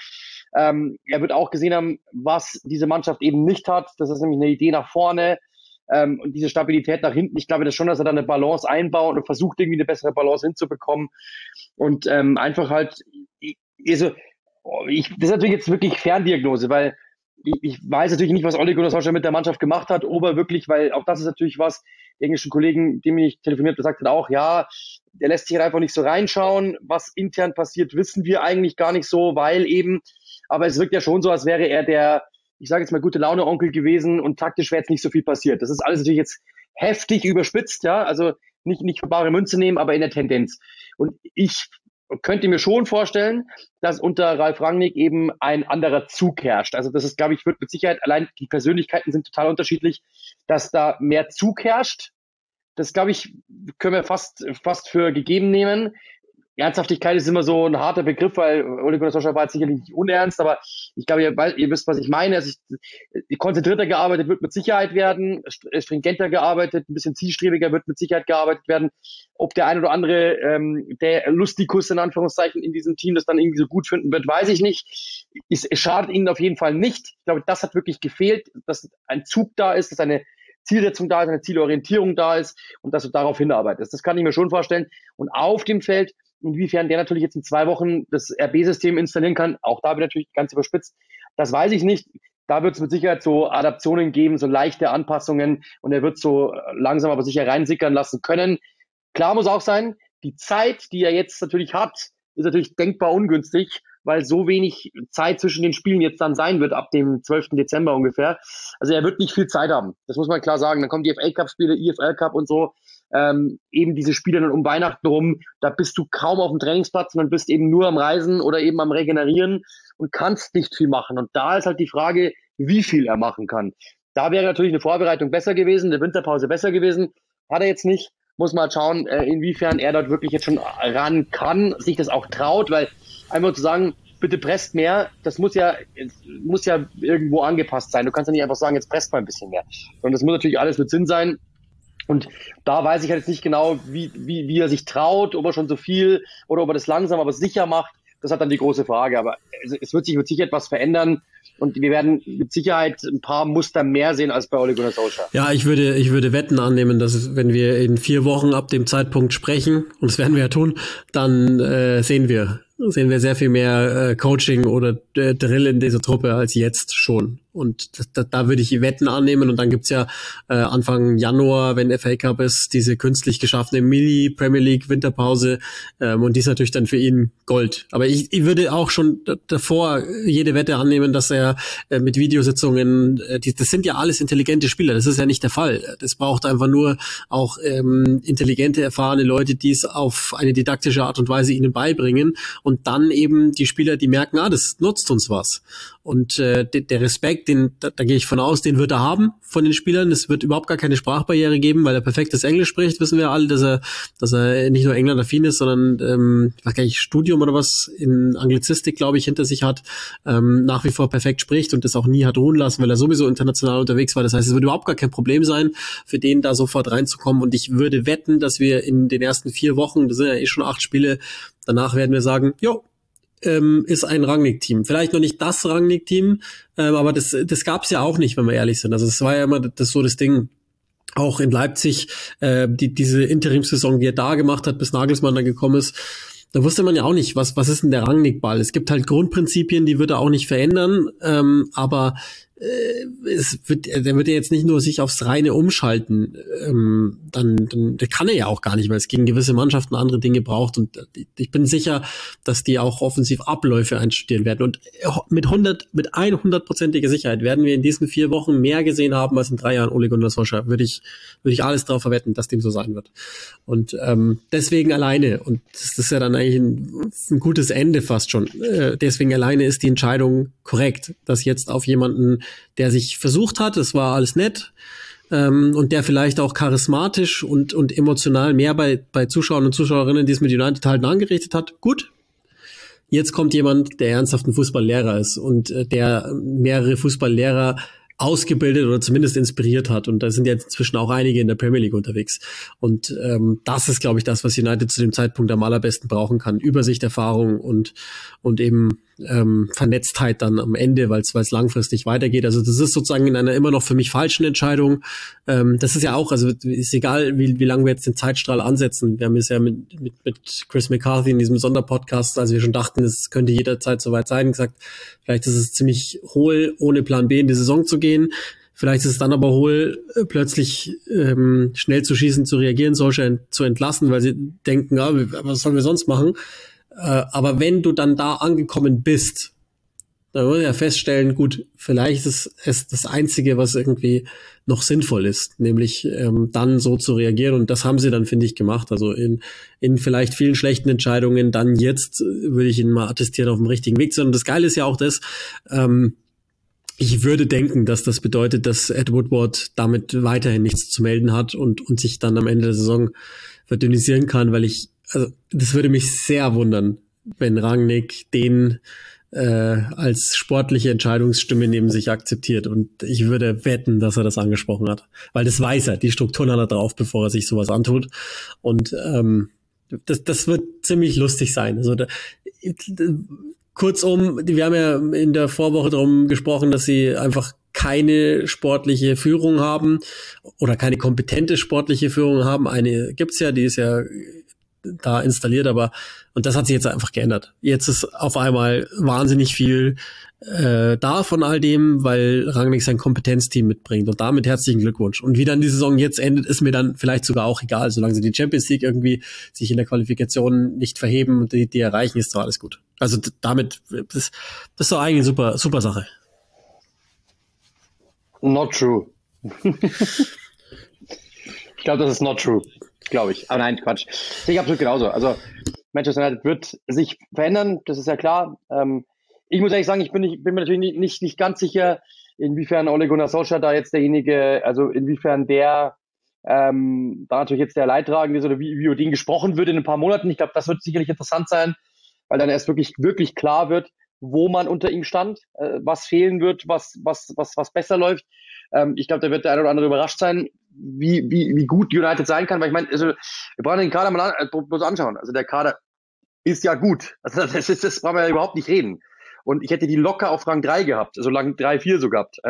Er wird auch gesehen haben, was diese Mannschaft eben nicht hat. Das ist nämlich eine Idee nach vorne und diese Stabilität nach hinten. Ich glaube das schon, dass er da eine Balance einbaut und versucht, irgendwie eine bessere Balance hinzubekommen. Und einfach halt, also, das ist natürlich jetzt wirklich Ferndiagnose, weil ich weiß natürlich nicht, was Ole Gunnar Solskjaer mit der Mannschaft gemacht hat, ob er wirklich, weil auch das ist natürlich was, die englischen Kollegen, dem ich telefoniert, gesagt hat auch, ja, der lässt sich halt einfach nicht so reinschauen. Was intern passiert, wissen wir eigentlich gar nicht so, weil eben, aber es wirkt ja schon so, als wäre er der, ich sage jetzt mal, gute Laune-Onkel gewesen und taktisch wäre jetzt nicht so viel passiert. Das ist alles natürlich jetzt heftig überspitzt, ja, also nicht für bare Münze nehmen, aber in der Tendenz. Und ich könnte mir schon vorstellen, dass unter Ralf Rangnick eben ein anderer Zug herrscht. Also das ist, glaube ich, wird mit Sicherheit, allein die Persönlichkeiten sind total unterschiedlich, dass da mehr Zug herrscht. Das, glaube ich, können wir fast für gegeben nehmen. Ernsthaftigkeit ist immer so ein harter Begriff, weil Ole Gunnar Solskjaer war jetzt sicherlich nicht unernst, aber ich glaube, ihr wisst, was ich meine. Also konzentrierter gearbeitet wird mit Sicherheit werden, stringenter gearbeitet, ein bisschen zielstrebiger wird mit Sicherheit gearbeitet werden. Ob der ein oder andere, der Lustikus in Anführungszeichen in diesem Team das dann irgendwie so gut finden wird, weiß ich nicht. Es schadet ihnen auf jeden Fall nicht. Ich glaube, das hat wirklich gefehlt, dass ein Zug da ist, dass eine Zielsetzung da ist, eine Zielorientierung da ist und dass du darauf hinarbeitest. Das kann ich mir schon vorstellen. Und auf dem Feld, inwiefern der natürlich jetzt in 2 Wochen das RB-System installieren kann, auch da wird natürlich ganz überspitzt, das weiß ich nicht. Da wird es mit Sicherheit so Adaptionen geben, so leichte Anpassungen und er wird so langsam aber sicher reinsickern lassen können. Klar muss auch sein, die Zeit, die er jetzt natürlich hat, ist natürlich denkbar ungünstig, weil so wenig Zeit zwischen den Spielen jetzt dann sein wird, ab dem 12. Dezember ungefähr. Also er wird nicht viel Zeit haben, das muss man klar sagen. Dann kommen die FA-Cup-Spiele, IFL Cup und so. Eben diese Spiele dann um Weihnachten rum, da bist du kaum auf dem Trainingsplatz, sondern bist eben nur am Reisen oder eben am Regenerieren und kannst nicht viel machen. Und da ist halt die Frage, wie viel er machen kann. Da wäre natürlich eine Vorbereitung besser gewesen, eine Winterpause besser gewesen. Hat er jetzt nicht. Muss mal schauen, inwiefern er dort wirklich jetzt schon ran kann, sich das auch traut, weil einfach zu sagen, bitte presst mehr, das muss ja irgendwo angepasst sein. Du kannst ja nicht einfach sagen, jetzt presst mal ein bisschen mehr. Sondern das muss natürlich alles mit Sinn sein. Und da weiß ich halt jetzt nicht genau, wie er sich traut, ob er schon so viel oder ob er das langsam, aber sicher macht. Das hat dann die große Frage. Aber es wird sich mit Sicherheit was verändern. Und wir werden mit Sicherheit ein paar Muster mehr sehen als bei Ole Gunnar Solskjaer. Ja, ich würde Wetten annehmen, dass wenn wir in 4 Wochen ab dem Zeitpunkt sprechen, und das werden wir ja tun, dann sehen wir sehr viel mehr Coaching oder Drill in dieser Truppe als jetzt schon. Und da würde ich Wetten annehmen. Und dann gibt's ja Anfang Januar, wenn FA Cup ist, diese künstlich geschaffene Mini-Premier League Winterpause. Und die ist natürlich dann für ihn Gold. Aber ich würde auch schon davor jede Wette annehmen, dass er mit Videositzungen, das sind ja alles intelligente Spieler. Das ist ja nicht der Fall. Das braucht einfach nur auch intelligente, erfahrene Leute, die es auf eine didaktische Art und Weise ihnen beibringen. Und dann eben die Spieler, die merken, das nutzt uns was. Und der Respekt, da gehe ich von aus, den wird er haben von den Spielern. Es wird überhaupt gar keine Sprachbarriere geben, weil er perfektes Englisch spricht, wissen wir alle, dass er nicht nur England-affin ist, sondern ich weiß gar nicht, Studium oder was in Anglizistik, glaube ich, hinter sich hat, nach wie vor perfekt spricht und das auch nie hat ruhen lassen, weil er sowieso international unterwegs war. Das heißt, es wird überhaupt gar kein Problem sein, für den da sofort reinzukommen. Und ich würde wetten, dass wir in den ersten 4 Wochen, das sind ja eh schon 8 Spiele, danach werden wir sagen, ist ein Rangnick-Team. Vielleicht noch nicht das Rangnick-Team, aber das gab's ja auch nicht, wenn wir ehrlich sind. Also es war ja immer das Ding, auch in Leipzig, diese Interimssaison, die er da gemacht hat, bis Nagelsmann da gekommen ist, da wusste man ja auch nicht, was ist denn der Rangnick-Ball? Es gibt halt Grundprinzipien, die wird er auch nicht verändern, aber der wird ja jetzt nicht nur sich aufs Reine umschalten, dann kann er ja auch gar nicht, weil es gegen gewisse Mannschaften andere Dinge braucht und ich bin sicher, dass die auch offensiv Abläufe einstudieren werden und mit 100%iger Sicherheit werden wir in diesen 4 Wochen mehr gesehen haben als in 3 Jahren Ole Gunnar Solskjaer, würde ich alles darauf verwetten, dass dem so sein wird und deswegen alleine und das ist ja dann eigentlich ein gutes Ende fast schon, deswegen alleine ist die Entscheidung korrekt, dass jetzt auf jemanden, der sich versucht hat, es war alles nett, und der vielleicht auch charismatisch und emotional mehr bei Zuschauern und Zuschauerinnen, die es mit United halten, angerichtet hat. Gut, jetzt kommt jemand, der ernsthaft ein Fußballlehrer ist und der mehrere Fußballlehrer ausgebildet oder zumindest inspiriert hat. Und da sind jetzt inzwischen auch einige in der Premier League unterwegs. Und das ist, glaube ich, das, was United zu dem Zeitpunkt am allerbesten brauchen kann. Übersicht, Erfahrung und eben Vernetztheit dann am Ende, weil es langfristig weitergeht. Also das ist sozusagen in einer immer noch für mich falschen Entscheidung. Das ist ja auch, also ist egal, wie lange wir jetzt den Zeitstrahl ansetzen. Wir haben es ja mit Chris McCarthy in diesem Sonderpodcast, als wir schon dachten, es könnte jederzeit soweit sein, gesagt, vielleicht ist es ziemlich hohl, ohne Plan B in die Saison zu gehen. Vielleicht ist es dann aber hohl, plötzlich schnell zu schießen, zu reagieren, solche zu entlassen, weil sie denken, ja, was sollen wir sonst machen? Aber wenn du dann da angekommen bist, dann muss ich ja feststellen, gut, vielleicht ist es das Einzige, was irgendwie noch sinnvoll ist, nämlich dann so zu reagieren. Und das haben sie dann, finde ich, gemacht. Also in vielleicht vielen schlechten Entscheidungen, dann jetzt würde ich ihnen mal attestieren, auf dem richtigen Weg zu sein. Und das Geile ist ja auch das, ich würde denken, dass das bedeutet, dass Ed Woodward damit weiterhin nichts zu melden hat und sich dann am Ende der Saison verdünnisieren kann, weil also das würde mich sehr wundern, wenn Rangnick den als sportliche Entscheidungsstimme neben sich akzeptiert. Und ich würde wetten, dass er das angesprochen hat. Weil das weiß er, die Strukturen hat er drauf, bevor er sich sowas antut. Und das wird ziemlich lustig sein. Also kurzum, wir haben ja in der Vorwoche darum gesprochen, dass sie einfach keine sportliche Führung haben oder keine kompetente sportliche Führung haben. Eine gibt's ja, die ist ja da installiert, aber und das hat sich jetzt einfach geändert. Jetzt ist auf einmal wahnsinnig viel da von all dem, weil Rangnick sein Kompetenzteam mitbringt und damit herzlichen Glückwunsch. Und wie dann die Saison jetzt endet, ist mir dann vielleicht sogar auch egal, solange sie die Champions League irgendwie sich in der Qualifikation nicht verheben und die erreichen, ist doch alles gut. Also damit, das ist doch eigentlich eine super Sache. Not true. Ich glaube, das ist not true. Glaube ich. Aber nein, Quatsch. Sehe ich absolut genauso. Also Manchester United wird sich verändern, das ist ja klar. Ich muss ehrlich sagen, ich bin mir natürlich nicht ganz sicher, inwiefern Ole Gunnar Solskjaer da jetzt derjenige, also inwiefern der da natürlich jetzt der Leidtragende ist oder wie über den gesprochen wird in ein paar Monaten. Ich glaube, das wird sicherlich interessant sein, weil dann erst wirklich klar wird, wo man unter ihm stand, was fehlen wird, was besser läuft. Ich glaube, da wird der eine oder andere überrascht sein, wie gut United sein kann, weil ich meine, also, wir brauchen den Kader mal bloß anschauen. Also der Kader ist ja gut. Also das brauchen wir ja überhaupt nicht reden. Und ich hätte die locker auf Rang 3 gehabt, also Rang 3, 4 so gehabt.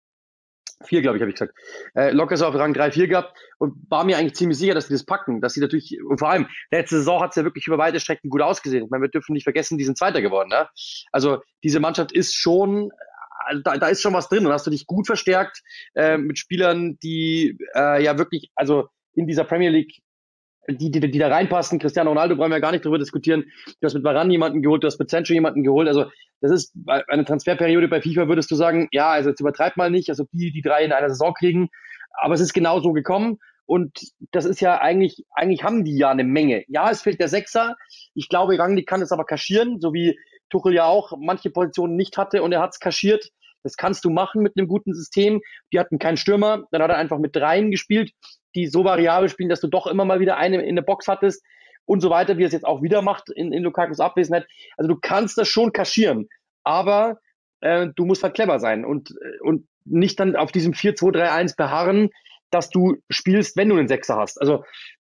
4, glaube ich, habe ich gesagt. Locker so auf Rang 3, 4 gehabt und war mir eigentlich ziemlich sicher, dass sie das packen, dass sie natürlich, und vor allem, letzte Saison hat es ja wirklich über weite Strecken gut ausgesehen. Ich meine, wir dürfen nicht vergessen, die sind Zweiter geworden. Ne? Also diese Mannschaft ist schon, da ist schon was drin und hast du dich gut verstärkt mit Spielern, die ja wirklich, also in dieser Premier League, die da reinpassen. Cristiano Ronaldo brauchen wir ja gar nicht drüber diskutieren. Du hast mit Varane jemanden geholt, du hast mit Sancho jemanden geholt. Also das ist eine Transferperiode bei FIFA, würdest du sagen, ja, also jetzt übertreib mal nicht, also die 3 in einer Saison kriegen. Aber es ist genau so gekommen. Und das ist ja eigentlich haben die ja eine Menge. Ja, es fehlt der Sechser. Ich glaube, Rangnick kann es aber kaschieren, so wie Tuchel ja auch manche Positionen nicht hatte und er hat es kaschiert. Das kannst du machen mit einem guten System. Die hatten keinen Stürmer, dann hat er einfach mit 3 gespielt, die so variabel spielen, dass du doch immer mal wieder eine in der Box hattest und so weiter, wie er es jetzt auch wieder macht in Lukakus Abwesenheit. Also du kannst das schon kaschieren, aber du musst halt clever sein und nicht dann auf diesem 4-2-3-1 beharren, dass du spielst, wenn du einen Sechser hast. Also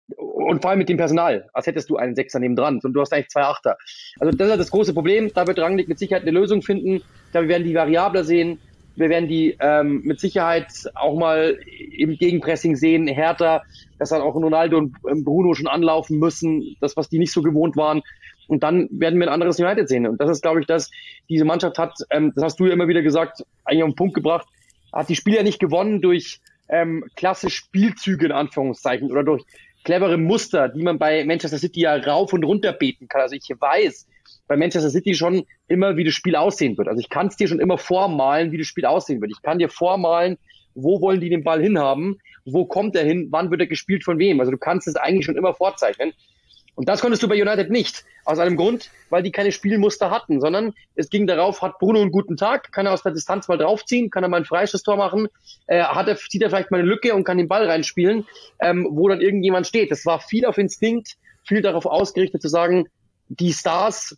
und vor allem mit dem Personal, als hättest du einen Sechser nebendran und du hast eigentlich 2 Achter. Also das ist halt das große Problem, da wird Rangnick mit Sicherheit eine Lösung finden. Ich glaube, wir werden die variabler sehen, wir werden die mit Sicherheit auch mal im Gegenpressing sehen, härter, dass dann auch Ronaldo und Bruno schon anlaufen müssen, das, was die nicht so gewohnt waren. Und dann werden wir ein anderes United sehen. Und das ist, glaube ich, dass diese Mannschaft hat, das hast du ja immer wieder gesagt, eigentlich auf den Punkt gebracht, hat die Spiele ja nicht gewonnen durch klasse Spielzüge in Anführungszeichen oder durch clevere Muster, die man bei Manchester City ja rauf und runter beten kann. Also ich weiß bei Manchester City schon immer, wie das Spiel aussehen wird. Also ich kann es dir schon immer vormalen, wie das Spiel aussehen wird. Ich kann dir vormalen, wo wollen die den Ball hinhaben, wo kommt er hin, wann wird er gespielt von wem. Also du kannst es eigentlich schon immer vorzeichnen. Und das konntest du bei United nicht. Aus einem Grund, weil die keine Spielmuster hatten, sondern es ging darauf, hat Bruno einen guten Tag, kann er aus der Distanz mal draufziehen, kann er mal ein Freistoßtor machen, sieht er vielleicht mal eine Lücke und kann den Ball reinspielen, wo dann irgendjemand steht. Das war viel auf Instinkt, viel darauf ausgerichtet zu sagen, die Stars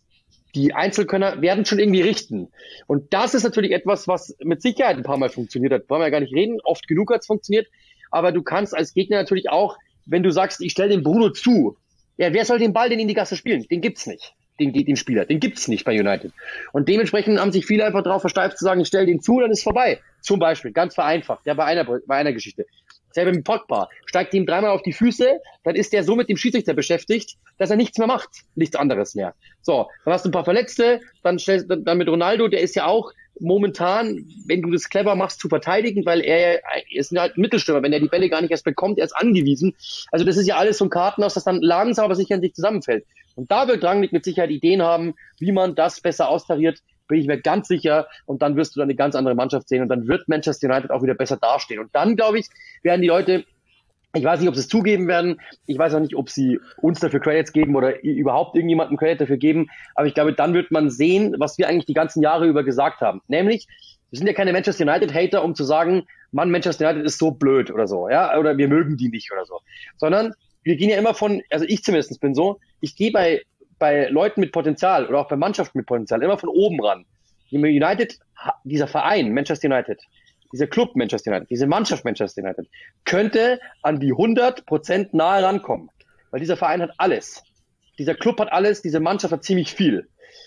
die Einzelkönner werden schon irgendwie richten. Und das ist natürlich etwas, was mit Sicherheit ein paar Mal funktioniert hat. Wollen wir ja gar nicht reden. Oft genug hat es funktioniert. Aber du kannst als Gegner natürlich auch, wenn du sagst, ich stelle den Bruno zu, ja, wer soll den Ball denn in die Gasse spielen? Den gibt's nicht. Den Spieler. Den gibt's nicht bei United. Und dementsprechend haben sich viele einfach darauf versteift zu sagen, ich stelle den zu, dann ist vorbei. Zum Beispiel, ganz vereinfacht, ja, bei einer Geschichte. Selber mit Pogba. Steigt ihm dreimal auf die Füße, dann ist der so mit dem Schiedsrichter beschäftigt, dass er nichts mehr macht. Nichts anderes mehr. So, dann hast du ein paar Verletzte, dann mit Ronaldo, der ist ja auch momentan, wenn du das clever machst, zu verteidigen, weil er ist halt ein Mittelstürmer, wenn er die Bälle gar nicht erst bekommt, er ist angewiesen. Also das ist ja alles so ein Kartenhaus, das dann langsam aber sicher in sich zusammenfällt. Und da wird Rangnick mit Sicherheit Ideen haben, wie man das besser austariert, bin ich mir ganz sicher. Und dann wirst du dann eine ganz andere Mannschaft sehen und dann wird Manchester United auch wieder besser dastehen. Und dann, glaube ich, werden die Leute, ich weiß nicht, ob sie es zugeben werden, ich weiß auch nicht, ob sie uns dafür Credits geben oder überhaupt irgendjemandem Credit dafür geben, aber ich glaube, dann wird man sehen, was wir eigentlich die ganzen Jahre über gesagt haben. Nämlich, wir sind ja keine Manchester United-Hater, um zu sagen, Mann, Manchester United ist so blöd oder so, ja, oder wir mögen die nicht oder so, sondern wir gehen ja immer von, also ich zumindest bin so, ich gehe bei Leuten mit Potenzial oder auch bei Mannschaften mit Potenzial immer von oben ran. United, dieser Verein, Manchester United, dieser Club Manchester United, diese Mannschaft Manchester United, könnte an die 100% nahe rankommen. Weil dieser Verein hat alles. Dieser Club hat alles, diese Mannschaft hat ziemlich viel.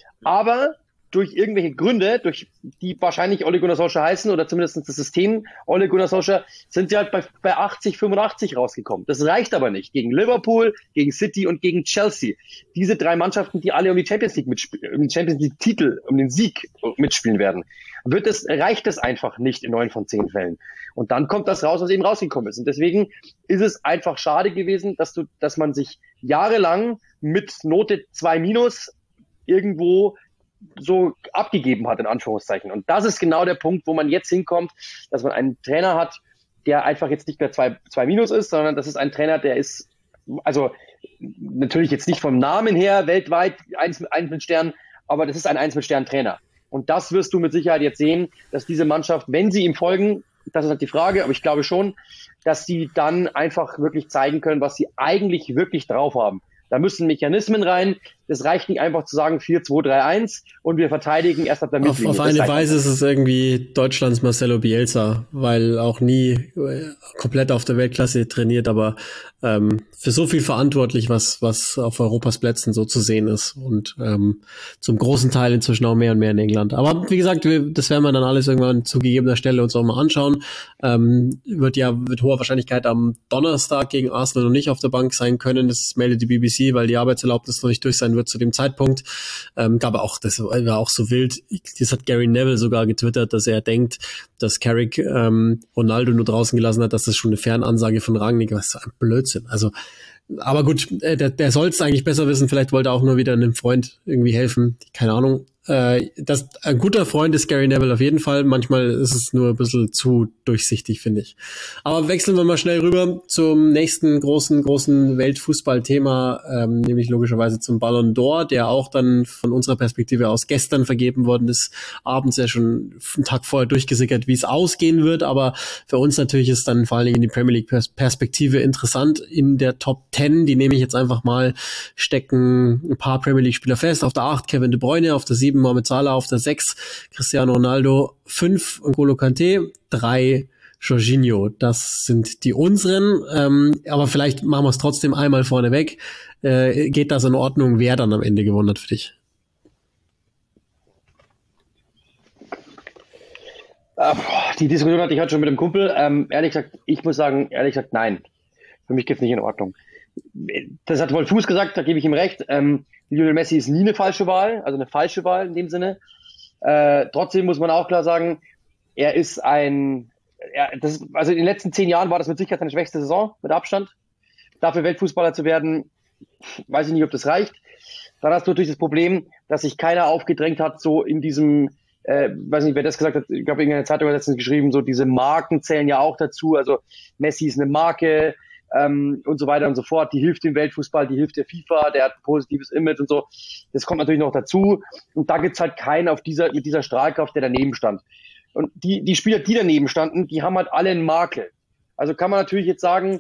Aber durch irgendwelche Gründe, durch die wahrscheinlich Ole Gunnar Solskjaer heißen oder zumindest das System Ole Gunnar Solskjaer, sind sie halt bei 80, 85 rausgekommen. Das reicht aber nicht. Gegen Liverpool, gegen City und gegen Chelsea. Diese drei Mannschaften, die alle um die Champions League mitspielen, um den Champions League Titel, um den Sieg mitspielen werden, reicht es einfach nicht in 9 von 10 Fällen. Und dann kommt das raus, was eben rausgekommen ist. Und deswegen ist es einfach schade gewesen, dass man sich jahrelang mit Note 2- irgendwo so abgegeben hat, in Anführungszeichen. Und das ist genau der Punkt, wo man jetzt hinkommt, dass man einen Trainer hat, der einfach jetzt nicht mehr 2- ist, sondern das ist ein Trainer, der ist, also natürlich jetzt nicht vom Namen her weltweit 1 mit Stern, aber das ist ein 1 mit Stern Trainer. Und das wirst du mit Sicherheit jetzt sehen, dass diese Mannschaft, wenn sie ihm folgen, das ist halt die Frage, aber ich glaube schon, dass sie dann einfach wirklich zeigen können, was sie eigentlich wirklich drauf haben. Da müssen Mechanismen rein. Das reicht nicht einfach zu sagen 4-2-3-1 und wir verteidigen erst ab der Mittellinie. Auf eine Weise ist es irgendwie Deutschlands Marcelo Bielsa, weil auch nie komplett auf der Weltklasse trainiert, aber für so viel verantwortlich, was auf Europas Plätzen so zu sehen ist und zum großen Teil inzwischen auch mehr und mehr in England. Aber wie gesagt, das werden wir dann alles irgendwann zu gegebener Stelle uns auch mal anschauen. Wird hoher Wahrscheinlichkeit am Donnerstag gegen Arsenal noch nicht auf der Bank sein können. Das meldet die BBC, weil die Arbeitserlaubnis noch nicht durch sein wird zu dem Zeitpunkt. Aber auch, das war auch so wild. Das hat Gary Neville sogar getwittert, dass er denkt, dass Carrick Ronaldo nur draußen gelassen hat, dass das schon eine Fernansage von Rangnick. Was ist ein Blödsinn. Also, aber gut, der soll es eigentlich besser wissen. Vielleicht wollte er auch nur wieder einem Freund irgendwie helfen. Keine Ahnung. Ein guter Freund ist Gary Neville auf jeden Fall. Manchmal ist es nur ein bisschen zu durchsichtig, finde ich. Aber wechseln wir mal schnell rüber zum nächsten großen Weltfußballthema, nämlich logischerweise zum Ballon d'Or, der auch dann von unserer Perspektive aus gestern vergeben worden ist. Abends ja schon einen Tag vorher durchgesickert, wie es ausgehen wird. Aber für uns natürlich ist dann vor allen Dingen die Premier League Perspektive interessant. In der Top 10, die nehme ich jetzt einfach mal, stecken ein paar Premier League Spieler fest. Auf der 8 Kevin De Bruyne, auf der 7 Mohamed Salah, auf der 6 Cristiano Ronaldo, 5 N'Golo Kanté, 3 Jorginho. Das sind die unseren. Aber vielleicht machen wir es trotzdem einmal vorneweg. Geht das in Ordnung, wer dann am Ende gewonnen hat für dich? Die Diskussion hatte ich heute schon mit einem Kumpel. Ich muss sagen, ehrlich gesagt, nein. Für mich geht's nicht in Ordnung. Das hat Wolf Fuß gesagt, da gebe ich ihm recht. Lionel Messi ist nie eine falsche Wahl, also eine falsche Wahl in dem Sinne. Trotzdem muss man auch klar sagen, also in den letzten 10 Jahren war das mit Sicherheit seine schwächste Saison, mit Abstand. Dafür Weltfußballer zu werden, weiß ich nicht, ob das reicht. Dann hast du natürlich das Problem, dass sich keiner aufgedrängt hat, so in diesem, weiß nicht, wer das gesagt hat, ich glaube, irgendeine Zeitung hat letztens geschrieben, so diese Marken zählen ja auch dazu, also Messi ist eine Marke, und so weiter und so fort. Die hilft dem Weltfußball, die hilft der FIFA, der hat ein positives Image und so. Das kommt natürlich noch dazu. Und da gibt's halt keinen mit dieser Strahlkraft, der daneben stand. Und die Spieler, die daneben standen, die haben halt alle einen Makel. Also kann man natürlich jetzt sagen,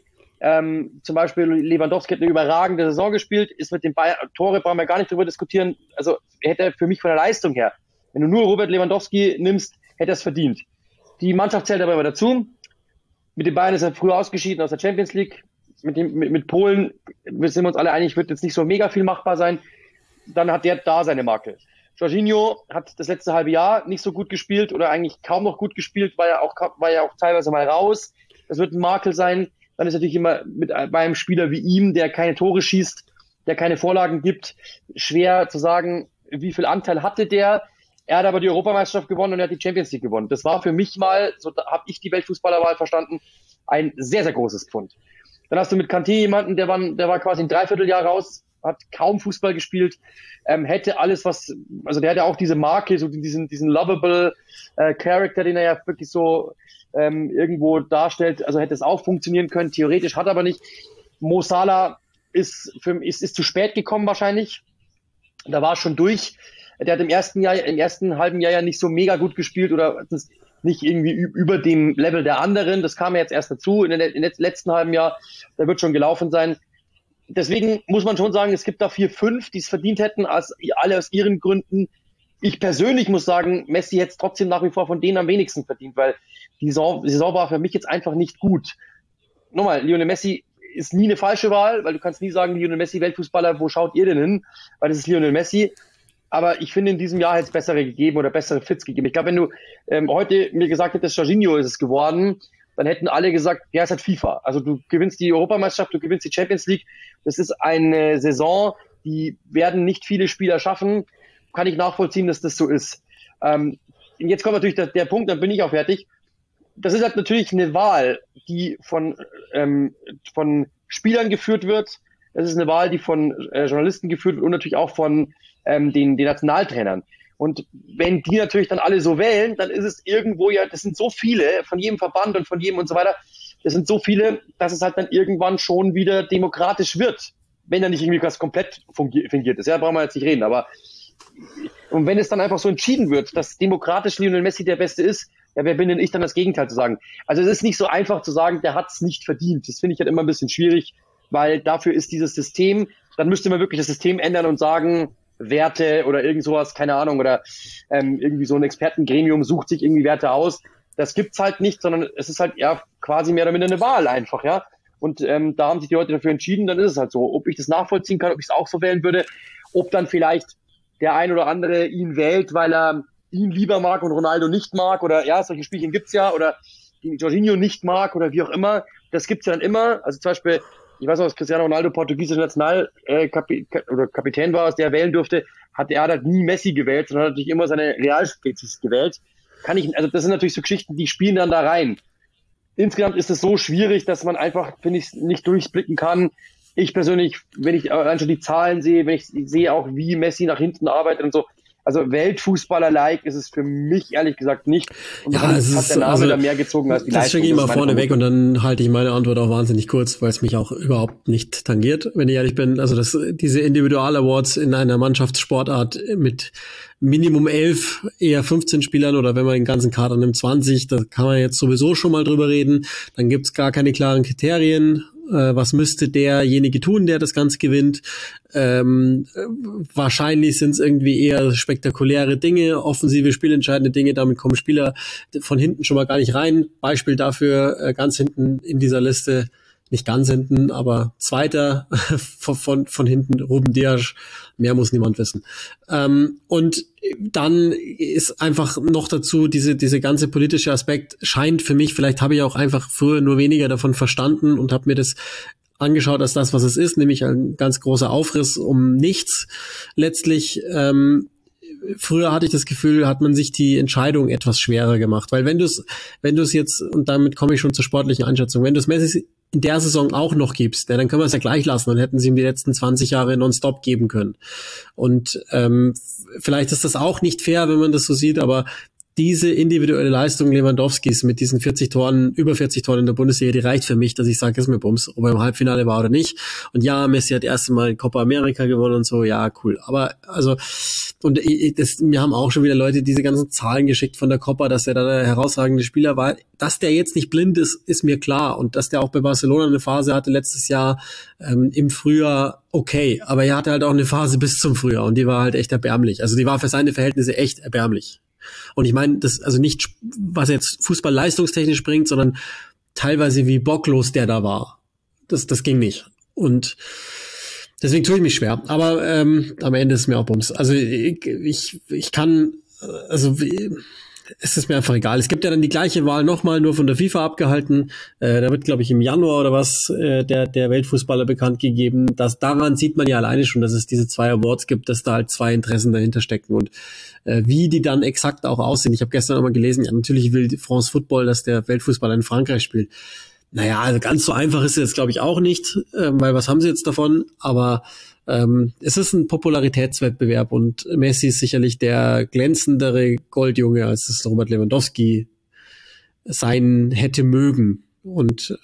Zum Beispiel Lewandowski hat eine überragende Saison gespielt, ist mit den Bayern, Tore brauchen wir gar nicht drüber diskutieren. Also hätte er für mich von der Leistung her, wenn du nur Robert Lewandowski nimmst, hätte er es verdient. Die Mannschaft zählt aber immer dazu. Mit den Bayern ist er früher ausgeschieden aus der Champions League. Mit Polen sind wir uns alle einig, wird jetzt nicht so mega viel machbar sein. Dann hat der da seine Makel. Jorginho hat das letzte halbe Jahr nicht so gut gespielt oder eigentlich kaum noch gut gespielt, war ja auch teilweise mal raus. Das wird ein Makel sein. Dann ist natürlich immer bei einem Spieler wie ihm, der keine Tore schießt, der keine Vorlagen gibt, schwer zu sagen, wie viel Anteil hatte der. Er hat aber die Europameisterschaft gewonnen und er hat die Champions League gewonnen. Das war für mich mal, so habe ich die Weltfußballerwahl verstanden, ein sehr, sehr großes Pfund. Dann hast du mit Kanté jemanden, der war quasi ein Dreivierteljahr raus, hat kaum Fußball gespielt, hätte alles also der hatte auch diese Marke, so diesen lovable Character, den er ja wirklich so irgendwo darstellt, also hätte es auch funktionieren können, theoretisch, hat aber nicht. Mo Salah ist zu spät gekommen wahrscheinlich, da war es schon durch. Der hat im ersten halben Jahr ja nicht so mega gut gespielt oder nicht irgendwie über dem Level der anderen. Das kam ja jetzt erst dazu. In den letzten halben Jahr, der wird schon gelaufen sein. Deswegen muss man schon sagen, es gibt da 4, 5, die es verdient hätten, alle aus ihren Gründen. Ich persönlich muss sagen, Messi hätte es trotzdem nach wie vor von denen am wenigsten verdient, weil die Saison war für mich jetzt einfach nicht gut. Nochmal, Lionel Messi ist nie eine falsche Wahl, weil du kannst nie sagen, Lionel Messi, Weltfußballer, wo schaut ihr denn hin? Weil das ist Lionel Messi. Aber ich finde, in diesem Jahr hätte es bessere gegeben oder bessere Fits gegeben. Ich glaube, wenn du heute mir gesagt hättest, Jorginho ist es geworden, dann hätten alle gesagt, ja, es hat FIFA. Also du gewinnst die Europameisterschaft, du gewinnst die Champions League. Das ist eine Saison, die werden nicht viele Spieler schaffen. Kann ich nachvollziehen, dass das so ist. Jetzt kommt natürlich der Punkt, dann bin ich auch fertig. Das ist halt natürlich eine Wahl, die von Spielern geführt wird. Das ist eine Wahl, die von Journalisten geführt wird und natürlich auch von den Nationaltrainern. Und wenn die natürlich dann alle so wählen, dann ist es irgendwo ja, das sind so viele von jedem Verband und von jedem und so weiter, das sind so viele, dass es halt dann irgendwann schon wieder demokratisch wird, wenn da nicht irgendwie was komplett fingiert ist. Ja, brauchen wir jetzt nicht reden, aber und wenn es dann einfach so entschieden wird, dass demokratisch Lionel Messi der Beste ist, ja, wer bin denn ich dann das Gegenteil zu sagen? Also es ist nicht so einfach zu sagen, der hat es nicht verdient. Das finde ich halt immer ein bisschen schwierig, weil dafür ist dieses System, dann müsste man wirklich das System ändern und sagen, Werte oder irgend sowas, keine Ahnung, oder irgendwie so ein Expertengremium sucht sich irgendwie Werte aus. Das gibt's halt nicht, sondern es ist halt ja quasi mehr oder minder eine Wahl einfach, ja. Und da haben sich die Leute dafür entschieden, dann ist es halt so. Ob ich das nachvollziehen kann, ob ich es auch so wählen würde, ob dann vielleicht der ein oder andere ihn wählt, weil er ihn lieber mag und Ronaldo nicht mag, oder ja, solche Spielchen gibt's ja, oder den Jorginho nicht mag oder wie auch immer. Das gibt's ja dann immer. Also zum Beispiel, ich weiß noch, dass Cristiano Ronaldo portugiesischer Kapitän war, was der wählen durfte, hat nie Messi gewählt, sondern hat natürlich immer seine Realspezies gewählt. Also das sind natürlich so Geschichten, die spielen dann da rein. Insgesamt ist es so schwierig, dass man einfach, finde ich, nicht durchblicken kann. Ich persönlich, wenn ich allein schon die Zahlen sehe, wenn ich sehe auch, wie Messi nach hinten arbeitet und so, also Weltfußballer-like ist es für mich ehrlich gesagt nicht. Und ja, hat der Name da mehr gezogen als die Leistung. Das schicke ich mal vorne weg und dann halte ich meine Antwort auch wahnsinnig kurz, weil es mich auch überhaupt nicht tangiert, wenn ich ehrlich bin. Also diese Individual-Awards in einer Mannschaftssportart mit Minimum 11, eher 15 Spielern oder wenn man den ganzen Kader nimmt 20, da kann man jetzt sowieso schon mal drüber reden. Dann gibt's gar keine klaren Kriterien. Was müsste derjenige tun, der das Ganze gewinnt? Wahrscheinlich sind es irgendwie eher spektakuläre Dinge, offensive, spielentscheidende Dinge. Damit kommen Spieler von hinten schon mal gar nicht rein. Beispiel dafür ganz hinten in dieser Liste, nicht ganz hinten, aber zweiter von hinten, Ruben Dias. Mehr muss niemand wissen. Und dann ist einfach noch dazu diese ganze politische Aspekt scheint für mich, vielleicht habe ich auch einfach früher nur weniger davon verstanden und habe mir das angeschaut als das, was es ist, nämlich ein ganz großer Aufriss um nichts. Letztlich, früher hatte ich das Gefühl, hat man sich die Entscheidung etwas schwerer gemacht, weil wenn du es jetzt, und damit komme ich schon zur sportlichen Einschätzung, wenn du es Messi in der Saison auch noch gibst, dann können wir es ja gleich lassen, dann hätten sie ihm die letzten 20 Jahre nonstop geben können. Und vielleicht ist das auch nicht fair, wenn man das so sieht, aber diese individuelle Leistung Lewandowskis mit diesen 40 Toren, über 40 Toren in der Bundesliga, die reicht für mich, dass ich sage, ist mir Bums, ob er im Halbfinale war oder nicht. Und ja, Messi hat erst Mal in Copa America gewonnen und so, ja, cool. Aber also, und mir haben auch schon wieder Leute diese ganzen Zahlen geschickt von der Copa, dass er da der herausragende Spieler war. Dass der jetzt nicht blind ist, ist mir klar. Und dass der auch bei Barcelona eine Phase hatte letztes Jahr im Frühjahr, okay. Aber er hatte halt auch eine Phase bis zum Frühjahr und die war halt echt erbärmlich. Also die war für seine Verhältnisse echt erbärmlich. Und ich meine, das also nicht, was jetzt Fußball leistungstechnisch bringt, sondern teilweise wie bocklos der da war. Das ging nicht. Und deswegen tue ich mich schwer. Aber am Ende ist es mir auch Bums. Also ich kann, also es ist mir einfach egal. Es gibt ja dann die gleiche Wahl nochmal, nur von der FIFA abgehalten. Da wird, glaube ich, im Januar oder was der Weltfußballer bekannt gegeben. Daran sieht man ja alleine schon, dass es diese 2 Awards gibt, dass da halt 2 Interessen dahinter stecken. Und wie die dann exakt auch aussehen. Ich habe gestern noch mal gelesen, ja, natürlich will France Football, dass der Weltfußballer in Frankreich spielt. Naja, also ganz so einfach ist es jetzt, glaube ich, auch nicht, weil was haben sie jetzt davon? Aber es ist ein Popularitätswettbewerb und Messi ist sicherlich der glänzendere Goldjunge, als es Robert Lewandowski sein hätte mögen. Und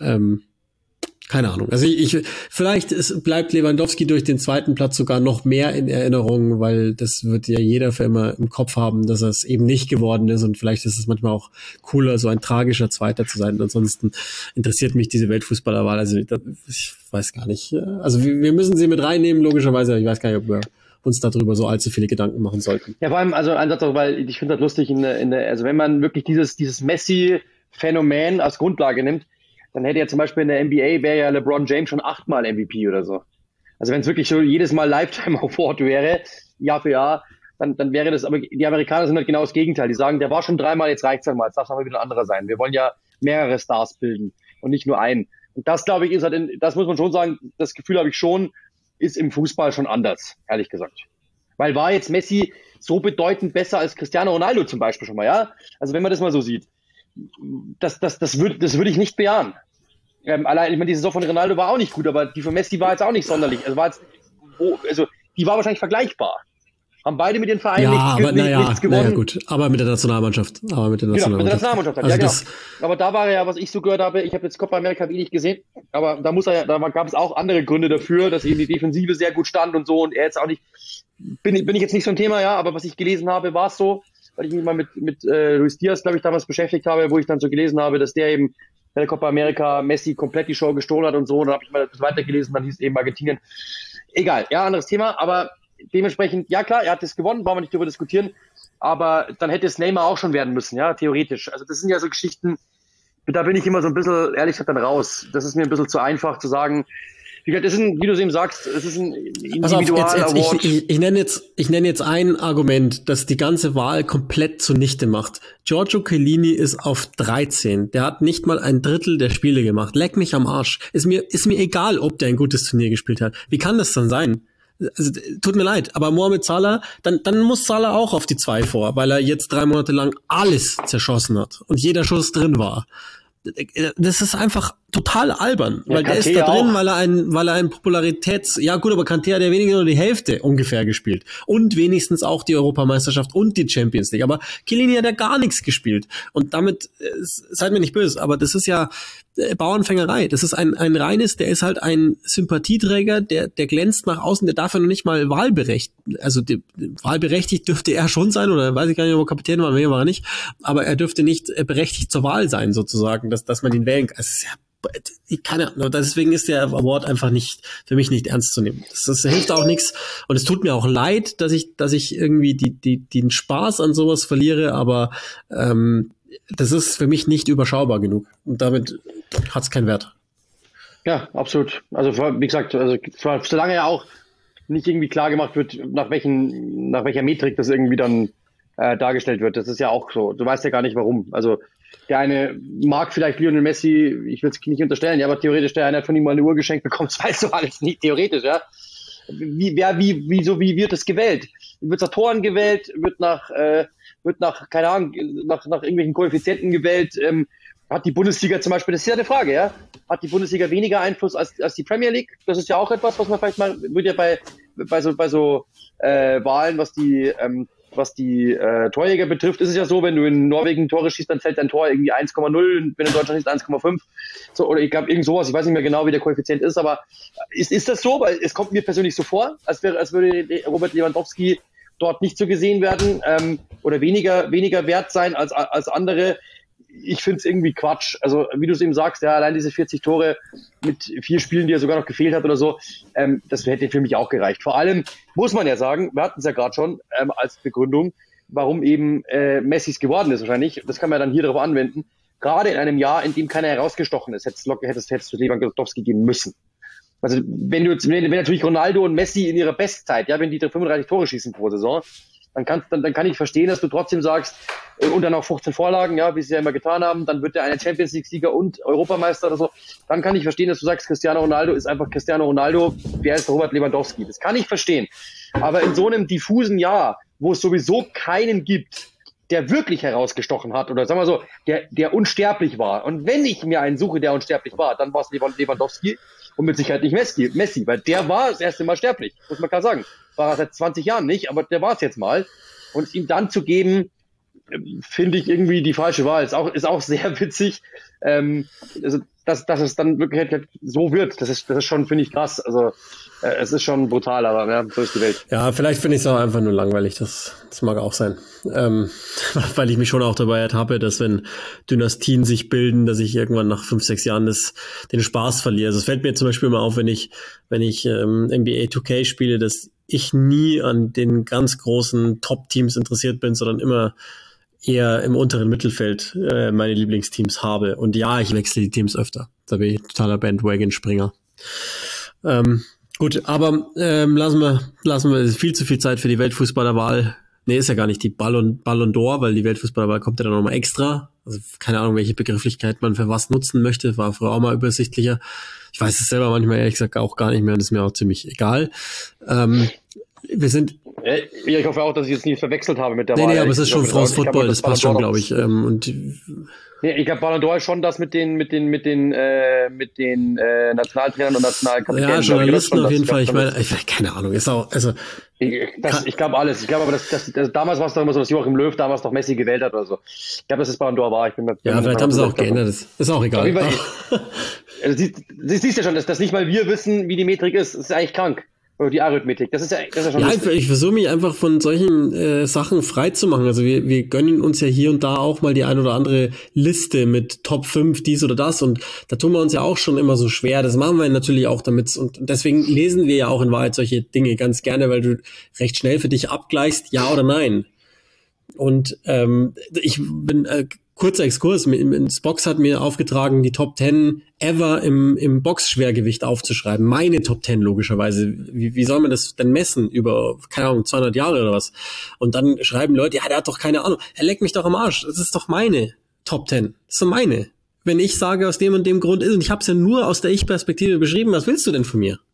keine Ahnung. Also vielleicht bleibt Lewandowski durch den zweiten Platz sogar noch mehr in Erinnerung, weil das wird ja jeder für immer im Kopf haben, dass er es eben nicht geworden ist und vielleicht ist es manchmal auch cooler, so ein tragischer Zweiter zu sein. Und ansonsten interessiert mich diese Weltfußballerwahl. Also ich weiß gar nicht. Also wir müssen sie mit reinnehmen, logischerweise, aber ich weiß gar nicht, ob wir uns darüber so allzu viele Gedanken machen sollten. Ja, vor allem, also ein Satz auch, weil ich finde das lustig, also wenn man wirklich dieses Messi-Phänomen als Grundlage nimmt, dann hätte ja zum Beispiel in der NBA wäre ja LeBron James schon 8-mal MVP oder so. Also wenn es wirklich so jedes Mal Lifetime Award wäre, Jahr für Jahr, dann wäre das, aber die Amerikaner sind halt genau das Gegenteil. Die sagen, der war schon 3-mal, jetzt reicht's einmal, jetzt darf es mal wieder ein anderer sein. Wir wollen ja mehrere Stars bilden und nicht nur einen. Und das, glaube ich, ist halt, das muss man schon sagen, das Gefühl habe ich schon, ist im Fußball schon anders, ehrlich gesagt. Weil war jetzt Messi so bedeutend besser als Cristiano Ronaldo zum Beispiel schon mal, ja? Also wenn man das mal so sieht. Das würde ich nicht bejahen. Allein, ich meine, die Saison von Ronaldo war auch nicht gut, aber die von Messi war jetzt auch nicht sonderlich. Also die war wahrscheinlich vergleichbar. Haben beide mit den Vereinen nichts gewonnen. Naja, gut, aber mit der Nationalmannschaft. Genau, mit der Nationalmannschaft. Also ja, genau. Aber da war er ja, was ich so gehört habe, ich habe jetzt Copa America nicht gesehen, aber da gab es auch andere Gründe dafür, dass eben die Defensive sehr gut stand und so und er jetzt auch nicht, bin ich jetzt nicht so ein Thema, ja, aber was ich gelesen habe, war es so, weil ich mich mal mit Luis Diaz, glaube ich, damals beschäftigt habe, wo ich dann so gelesen habe, dass der eben bei der Copa America Messi komplett die Show gestohlen hat und so. Und dann habe ich mal das weitergelesen, dann hieß eben Argentinien. Egal, ja, anderes Thema. Aber dementsprechend, ja klar, er hat das gewonnen, brauchen wir nicht darüber diskutieren. Aber dann hätte es Neymar auch schon werden müssen, ja, theoretisch. Also das sind ja so Geschichten, da bin ich immer so ein bisschen, ehrlich gesagt, dann raus. Das ist mir ein bisschen zu einfach zu sagen, das ist wie du es eben sagst, es ist ein Individual-Award. Ich nenne jetzt ein Argument, das die ganze Wahl komplett zunichte macht. Giorgio Chiellini ist auf 13. Der hat nicht mal ein Drittel der Spiele gemacht. Leck mich am Arsch. Ist mir egal, ob der ein gutes Turnier gespielt hat. Wie kann das dann sein? Also, tut mir leid, aber Mohamed Salah, dann muss Salah auch auf die 2 vor, weil er jetzt 3 Monate lang alles zerschossen hat und jeder Schuss drin war. Das ist einfach total albern, weil der ist da drin, weil er ein ja gut, aber Kanté hat ja weniger nur die Hälfte ungefähr gespielt und wenigstens auch die Europameisterschaft und die Champions League, aber Chiellini hat ja gar nichts gespielt und damit, seid mir nicht böse, aber das ist ja Bauernfängerei, das ist ein reines, der ist halt ein Sympathieträger, der glänzt nach außen, der darf ja noch nicht mal wahlberechtigt dürfte er schon sein, oder weiß ich gar nicht, ob er Kapitän war, nee, war er nicht, aber er dürfte nicht berechtigt zur Wahl sein, sozusagen, dass man ihn wählen kann. Es ist ja deswegen ist der Award einfach für mich nicht ernst zu nehmen. Das hilft auch nichts. Und es tut mir auch leid, dass ich irgendwie den Spaß an sowas verliere, aber das ist für mich nicht überschaubar genug. Und damit hat es keinen Wert. Ja, absolut. Also wie gesagt, solange ja auch nicht irgendwie klar gemacht wird, nach welcher Metrik das irgendwie dann dargestellt wird. Das ist ja auch so. Du weißt ja gar nicht warum. Also der eine mag vielleicht Lionel Messi, ich will es nicht unterstellen, ja, aber theoretisch der eine hat von ihm mal eine Uhr geschenkt bekommen, das weißt du alles nicht, theoretisch, ja. Wie wird es gewählt? Wird nach Toren gewählt? Wird nach, keine Ahnung, nach irgendwelchen Koeffizienten gewählt? Hat die Bundesliga zum Beispiel, das ist ja eine Frage, ja? Hat die Bundesliga weniger Einfluss als die Premier League? Das ist ja auch etwas, was man vielleicht mal, wird ja bei so Wahlen, was die Torjäger betrifft, ist es ja so, wenn du in Norwegen Tore schießt, dann fällt dein Tor irgendwie 1,0, wenn du in Deutschland schießt 1,5. So, oder ich glaube irgend sowas, ich weiß nicht mehr genau, wie der Koeffizient ist, aber ist das so? Weil es kommt mir persönlich so vor, als würde Robert Lewandowski dort nicht so gesehen werden, oder weniger wert sein als andere. Ich finde es irgendwie Quatsch. Also, wie du es eben sagst, ja, allein diese 40 Tore mit 4 Spielen, die er sogar noch gefehlt hat oder so, das hätte für mich auch gereicht. Vor allem muss man ja sagen, wir hatten es ja gerade schon als Begründung, warum eben Messis geworden ist wahrscheinlich. Das kann man dann hier darauf anwenden. Gerade in einem Jahr, in dem keiner herausgestochen ist, hättest du Lewandowski geben müssen. Also, wenn natürlich Ronaldo und Messi in ihrer Bestzeit, ja, wenn die 35 Tore schießen pro Saison, dann kann ich verstehen, dass du trotzdem sagst, und dann auch 15 Vorlagen, ja, wie sie ja immer getan haben, dann wird der eine Champions League-Sieger und Europameister oder so. Dann kann ich verstehen, dass du sagst, Cristiano Ronaldo ist einfach Cristiano Ronaldo, wer ist Robert Lewandowski? Das kann ich verstehen. Aber in so einem diffusen Jahr, wo es sowieso keinen gibt, der wirklich herausgestochen hat, oder sagen wir so, der unsterblich war. Und wenn ich mir einen suche, der unsterblich war, dann war es Lewandowski und mit Sicherheit nicht Messi, weil der war das erste Mal sterblich, muss man klar sagen. War er seit 20 Jahren nicht, aber der war es jetzt mal. Und ihm dann zu geben, finde ich irgendwie die falsche Wahl. Ist auch sehr witzig, also, dass es dann wirklich so wird. Das ist schon, finde ich, krass. Also es ist schon brutal, aber ja, so ist die Welt. Ja, vielleicht finde ich es auch einfach nur langweilig. Das mag auch sein. Weil ich mich schon auch dabei ertappe, dass wenn Dynastien sich bilden, dass ich irgendwann nach 5, 6 Jahren den Spaß verliere. Also es fällt mir zum Beispiel immer auf, wenn ich NBA 2K spiele, dass ich nie an den ganz großen Top-Teams interessiert bin, sondern immer eher im unteren Mittelfeld meine Lieblingsteams habe. Und ja, ich wechsle die Teams öfter. Da bin ich totaler Bandwagon-Springer. Gut, aber lassen wir viel zu viel Zeit für die Weltfußballerwahl. Nee, ist ja gar nicht die Ballon d'Or, weil die Weltfußballerwahl kommt ja dann nochmal extra. Also keine Ahnung, welche Begrifflichkeit man für was nutzen möchte. War früher auch mal übersichtlicher. Ich weiß es selber manchmal ehrlich gesagt auch gar nicht mehr und ist mir auch ziemlich egal. Wir sind... Ja, ich hoffe auch, dass ich jetzt nie verwechselt habe mit der Wahl. Nee, aber es ist schon France Football, das passt schon, glaube ich. Nee, ich glaube, Ballon d'Or ist schon das mit den Nationaltrainern und Nationalkapitänen. Ja, Journalisten auf jeden Fall. Ich meine, keine Ahnung, ist auch, also. Ich glaube alles. Ich glaube aber, dass damals war es doch immer so, dass Joachim Löw damals noch Messi gewählt hat oder so. Ich glaube, dass es Ballon d'Or war. Vielleicht haben sie auch geändert. Das ist auch egal. Siehst ja schon, dass nicht mal wir wissen, wie die Metrik ist. Das ist eigentlich krank. Oder die Arithmetik. Das ist ja schon lustig. Ich versuche mich einfach von solchen Sachen frei zu machen. Also wir gönnen uns ja hier und da auch mal die ein oder andere Liste mit Top 5, dies oder das. Und da tun wir uns ja auch schon immer so schwer. Das machen wir natürlich auch damit. Und deswegen lesen wir ja auch in Wahrheit solche Dinge ganz gerne, weil du recht schnell für dich abgleichst, ja oder nein. Und ich bin... kurzer Exkurs, Spox hat mir aufgetragen, die Top 10 ever im Boxschwergewicht aufzuschreiben. Meine Top 10 logischerweise. Wie soll man das denn messen? Über, keine Ahnung, 200 Jahre oder was? Und dann schreiben Leute, ja, der hat doch keine Ahnung. Er leckt mich doch am Arsch. Das ist doch meine Top 10. Das ist doch meine. Wenn ich sage, aus dem und dem Grund ist, und ich habe es ja nur aus der Ich-Perspektive beschrieben, was willst du denn von mir?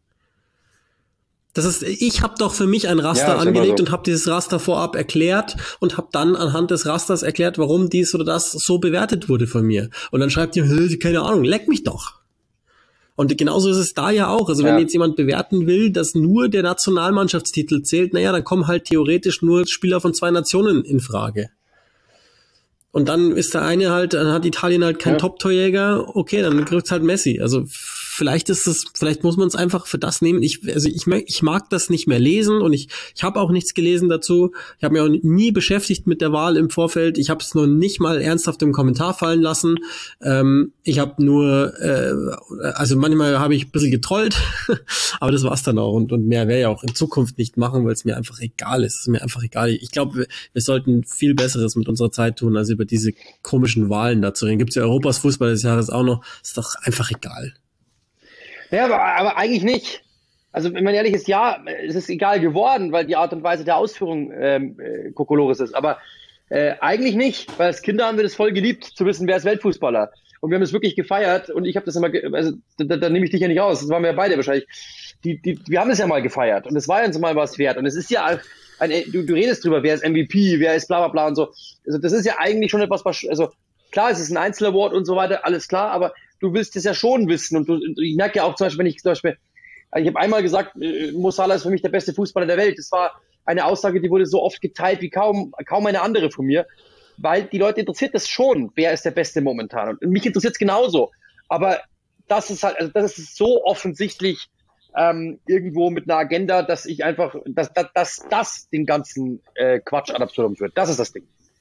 Ich habe doch für mich ein Raster angelegt und habe dieses Raster vorab erklärt und habe dann anhand des Rasters erklärt, warum dies oder das so bewertet wurde von mir. Und dann schreibt ihr, keine Ahnung, leck mich doch. Und genauso ist es da ja auch. Also wenn jetzt jemand bewerten will, dass nur der Nationalmannschaftstitel zählt, dann kommen halt theoretisch nur Spieler von 2 Nationen in Frage. Und dann ist der eine halt, dann hat Italien halt keinen Top-Torjäger, okay, dann kriegt's halt Messi. Also vielleicht muss man es einfach für das nehmen. Ich mag das nicht mehr lesen und ich habe auch nichts gelesen dazu. Ich habe mich auch nie beschäftigt mit der Wahl im Vorfeld. Ich habe es noch nicht mal ernsthaft im Kommentar fallen lassen. Ich habe nur, also manchmal habe ich ein bisschen getrollt, aber das war's dann auch. Und mehr werde ich auch in Zukunft nicht machen, weil es mir einfach egal ist. Es ist mir einfach egal. Ich glaube, wir sollten viel Besseres mit unserer Zeit tun, als über diese komischen Wahlen da zu reden. Gibt's ja Europas Fußball des Jahres auch noch. Ist doch einfach egal. Ja, aber eigentlich nicht. Also, wenn man ehrlich ist, ja, es ist egal geworden, weil die Art und Weise der Ausführung Kokolores ist. Aber eigentlich nicht, weil als Kinder haben wir das voll geliebt, zu wissen, wer ist Weltfußballer. Und wir haben es wirklich gefeiert. Und ich habe das immer, also da nehme ich dich ja nicht aus, das waren wir ja beide wahrscheinlich. Wir haben es ja mal gefeiert. Und es war ja mal was wert. Und es ist ja, du redest drüber, wer ist MVP, wer ist bla bla bla und so. Also das ist ja eigentlich schon etwas, also klar, es ist ein Einzelaward und so weiter, alles klar, aber du willst es ja schon wissen. Und ich merke ja auch zum Beispiel, ich habe einmal gesagt, Mo Salah ist für mich der beste Fußballer der Welt. Das war eine Aussage, die wurde so oft geteilt wie kaum eine andere von mir, weil die Leute interessiert das schon, wer ist der Beste momentan. Und mich interessiert es genauso. Aber das ist halt, also das ist so offensichtlich irgendwo mit einer Agenda, dass ich einfach, dass das den ganzen Quatsch ad absurdum führt. Das ist das Ding.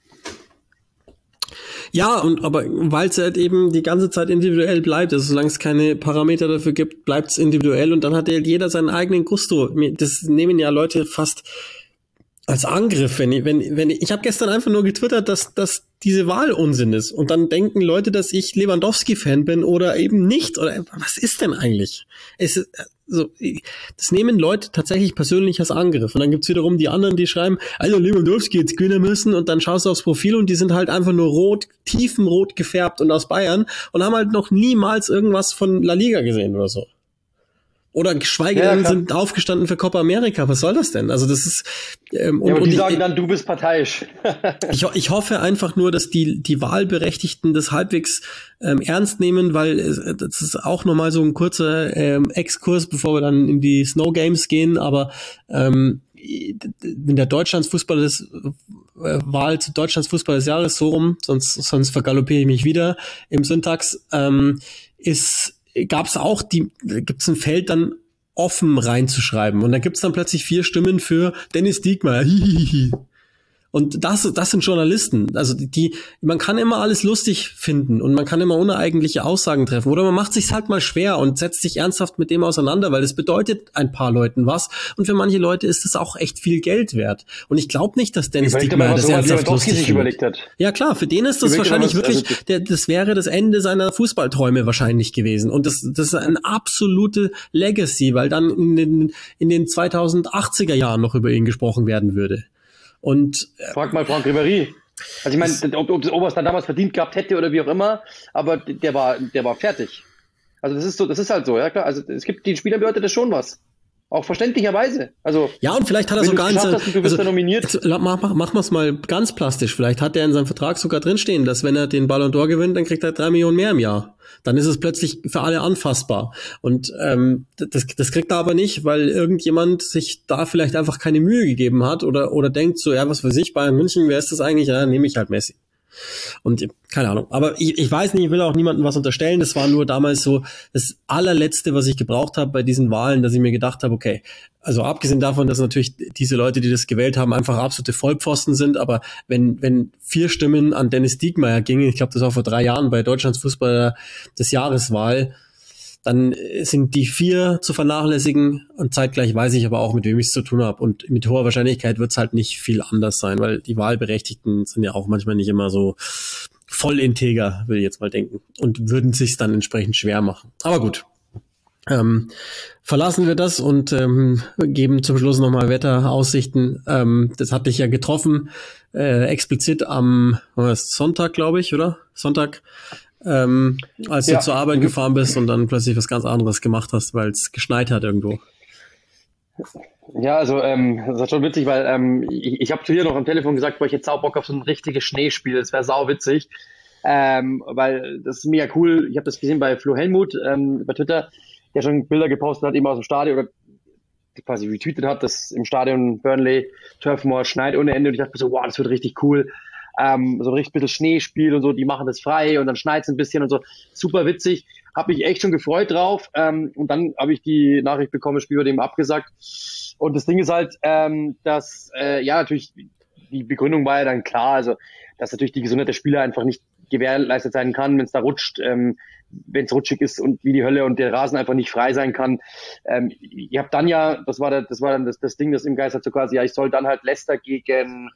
Ja, aber weil es halt eben die ganze Zeit individuell bleibt, also solange es keine Parameter dafür gibt, bleibt es individuell und dann hat halt jeder seinen eigenen Gusto. Das nehmen ja Leute fast als Angriff, wenn ich habe gestern einfach nur getwittert, dass diese Wahl Unsinn ist und dann denken Leute, dass ich Lewandowski-Fan bin oder eben nicht oder was ist denn eigentlich? Es ist, also, das nehmen Leute tatsächlich persönlich als Angriff und dann gibt's wiederum die anderen, die schreiben, also Lewandowski jetzt gewinnen müssen und dann schaust du aufs Profil und die sind halt einfach nur rot, tiefenrot gefärbt und aus Bayern und haben halt noch niemals irgendwas von La Liga gesehen oder so. Oder geschweige denn sind aufgestanden für Copa America. Was soll das denn? Also das ist und die sagen dann, du bist parteiisch. ich hoffe einfach nur, dass die Wahlberechtigten das halbwegs ernst nehmen, weil das ist auch nochmal so ein kurzer Exkurs, bevor wir dann in die Snow Games gehen. Aber in der Wahl zu Deutschlands Fußball des Jahres so rum, sonst vergaloppiere ich mich wieder im Syntax, gibt's ein Feld dann offen reinzuschreiben und da gibt's dann plötzlich 4 Stimmen für Dennis Diekmeyer. Und das sind Journalisten. Also man kann immer alles lustig finden und man kann immer uneigentliche Aussagen treffen. Oder man macht sich's halt mal schwer und setzt sich ernsthaft mit dem auseinander, weil es bedeutet ein paar Leuten was. Und für manche Leute ist es auch echt viel Geld wert. Und ich glaube nicht, dass Dennis Diekmeyer das ernsthaft lustig sich überlegt hat. Ja klar, für den ist das wahrscheinlich wirklich, das wäre das Ende seiner Fußballträume wahrscheinlich gewesen. Und das ist eine absolute Legacy, weil dann in den 2080er Jahren noch über ihn gesprochen werden würde. Und frag mal Franck Ribéry. Also ich meine, ob das Oberst dann damals verdient gehabt hätte oder wie auch immer, aber der war fertig. Also das ist halt so, ja klar. Also es gibt den Spielern bedeutet das schon was. Auch verständlicherweise. Also ja, und vielleicht hat er sogar du bist da nominiert. Jetzt, machen wir es mal ganz plastisch. Vielleicht hat er in seinem Vertrag sogar drinstehen, dass wenn er den Ballon d'Or gewinnt, dann kriegt er 3 Millionen mehr im Jahr. Dann ist es plötzlich für alle anfassbar. Und das kriegt er aber nicht, weil irgendjemand sich da vielleicht einfach keine Mühe gegeben hat oder denkt so, ja, was weiß ich, Bayern München, wer ist das eigentlich? Ja, nehme ich halt Messi. Und keine Ahnung. Aber ich weiß nicht, ich will auch niemandem was unterstellen. Das war nur damals so das allerletzte, was ich gebraucht habe bei diesen Wahlen, dass ich mir gedacht habe, okay, also abgesehen davon, dass natürlich diese Leute, die das gewählt haben, einfach absolute Vollpfosten sind, aber wenn 4 Stimmen an Dennis Diekmeyer gingen, ich glaube, das war vor 3 Jahren bei Deutschlands Fußball des Jahreswahl, dann sind die 4 zu vernachlässigen und zeitgleich weiß ich aber auch, mit wem ich es zu tun habe. Und mit hoher Wahrscheinlichkeit wird es halt nicht viel anders sein, weil die Wahlberechtigten sind ja auch manchmal nicht immer so voll integer, will ich jetzt mal denken. Und würden sich's dann entsprechend schwer machen. Aber gut. Verlassen wir das und geben zum Schluss nochmal Wetteraussichten. Das hat dich ja getroffen, explizit am Sonntag, glaube ich, oder? Sonntag. Als du zur Arbeit gefahren bist und dann plötzlich was ganz anderes gemacht hast, weil es geschneit hat irgendwo. Ja, also das ist schon witzig, weil ich habe zu dir noch am Telefon gesagt, weil ich jetzt sau Bock auf so ein richtiges Schneespiel, das wäre sau witzig, weil das ist mega cool. Ich habe das gesehen bei Flo Helmut bei Twitter, der schon Bilder gepostet hat, eben aus dem Stadion oder quasi retweetet hat, dass im Stadion Burnley Turf Moor schneit ohne Ende und ich dachte mir so, wow, das wird richtig cool. So ein richtig bisschen Schneespiel und so, die machen das frei und dann schneit's ein bisschen und so. Super witzig. Hab mich echt schon gefreut drauf. Und dann habe ich die Nachricht bekommen, das Spiel wurde eben abgesagt. Und das Ding ist halt, dass, ja, natürlich, die Begründung war ja dann klar, also, dass natürlich die Gesundheit der Spieler einfach nicht gewährleistet sein kann, wenn es da rutscht, wenn es rutschig ist und wie die Hölle und der Rasen einfach nicht frei sein kann. Ihr habt dann ja, das war dann das Ding, das im Geist hat so quasi, ja, ich soll dann halt Leicester gegen,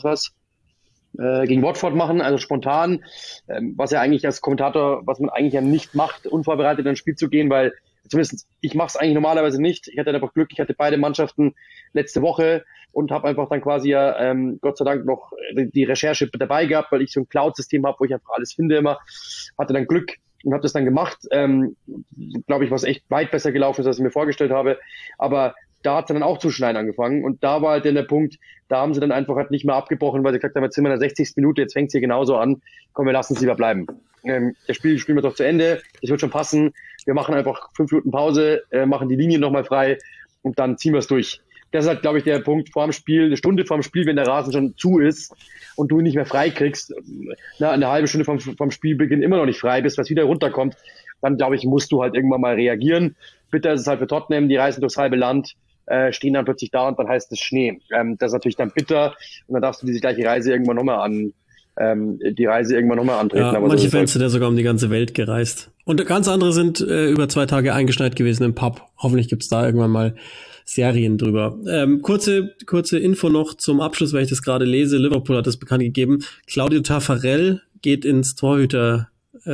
gegen Watford machen, also spontan, was ja eigentlich als Kommentator, was man eigentlich ja nicht macht, unvorbereitet in ein Spiel zu gehen, weil zumindest ich mache es eigentlich normalerweise nicht. Ich hatte einfach Glück, ich hatte beide Mannschaften letzte Woche und habe einfach dann quasi ja Gott sei Dank noch die Recherche dabei gehabt, weil ich so ein Cloud-System habe, wo ich einfach alles finde immer. Hatte dann Glück und habe das dann gemacht. Glaube ich, was echt weit besser gelaufen ist, als ich mir vorgestellt habe. Aber da hat es dann auch zu schneien angefangen und da war halt dann der Punkt, da haben sie dann einfach halt nicht mehr abgebrochen, weil sie gesagt haben, jetzt sind wir in der 60. Minute, jetzt fängt es hier genauso an, komm, wir lassen es lieber bleiben. Das Spiel spielen wir doch zu Ende, das wird schon passen, wir machen einfach 5 Minuten Pause, machen die Linien nochmal frei und dann ziehen wir es durch. das ist halt, glaube ich, der Punkt vor dem Spiel, eine Stunde vor dem Spiel, wenn der Rasen schon zu ist und du ihn nicht mehr frei kriegst, eine halbe Stunde vom Spielbeginn immer noch nicht frei bist, was wieder runterkommt, dann, glaube ich, musst du halt irgendwann mal reagieren. Bitter ist es halt für Tottenham, die reisen durchs halbe Land, stehen dann plötzlich da und dann heißt es Schnee. Das ist natürlich dann bitter und dann darfst du diese gleiche Reise irgendwann nochmal antreten. Ja, aber manche Fans sind ja sogar um die ganze Welt gereist. Und ganz andere sind über 2 Tage eingeschneit gewesen im Pub. Hoffentlich gibt's da irgendwann mal Serien drüber. Kurze Info noch zum Abschluss, weil ich das gerade lese. Liverpool hat das bekannt gegeben. Claudio Taffarel geht ins Torhüter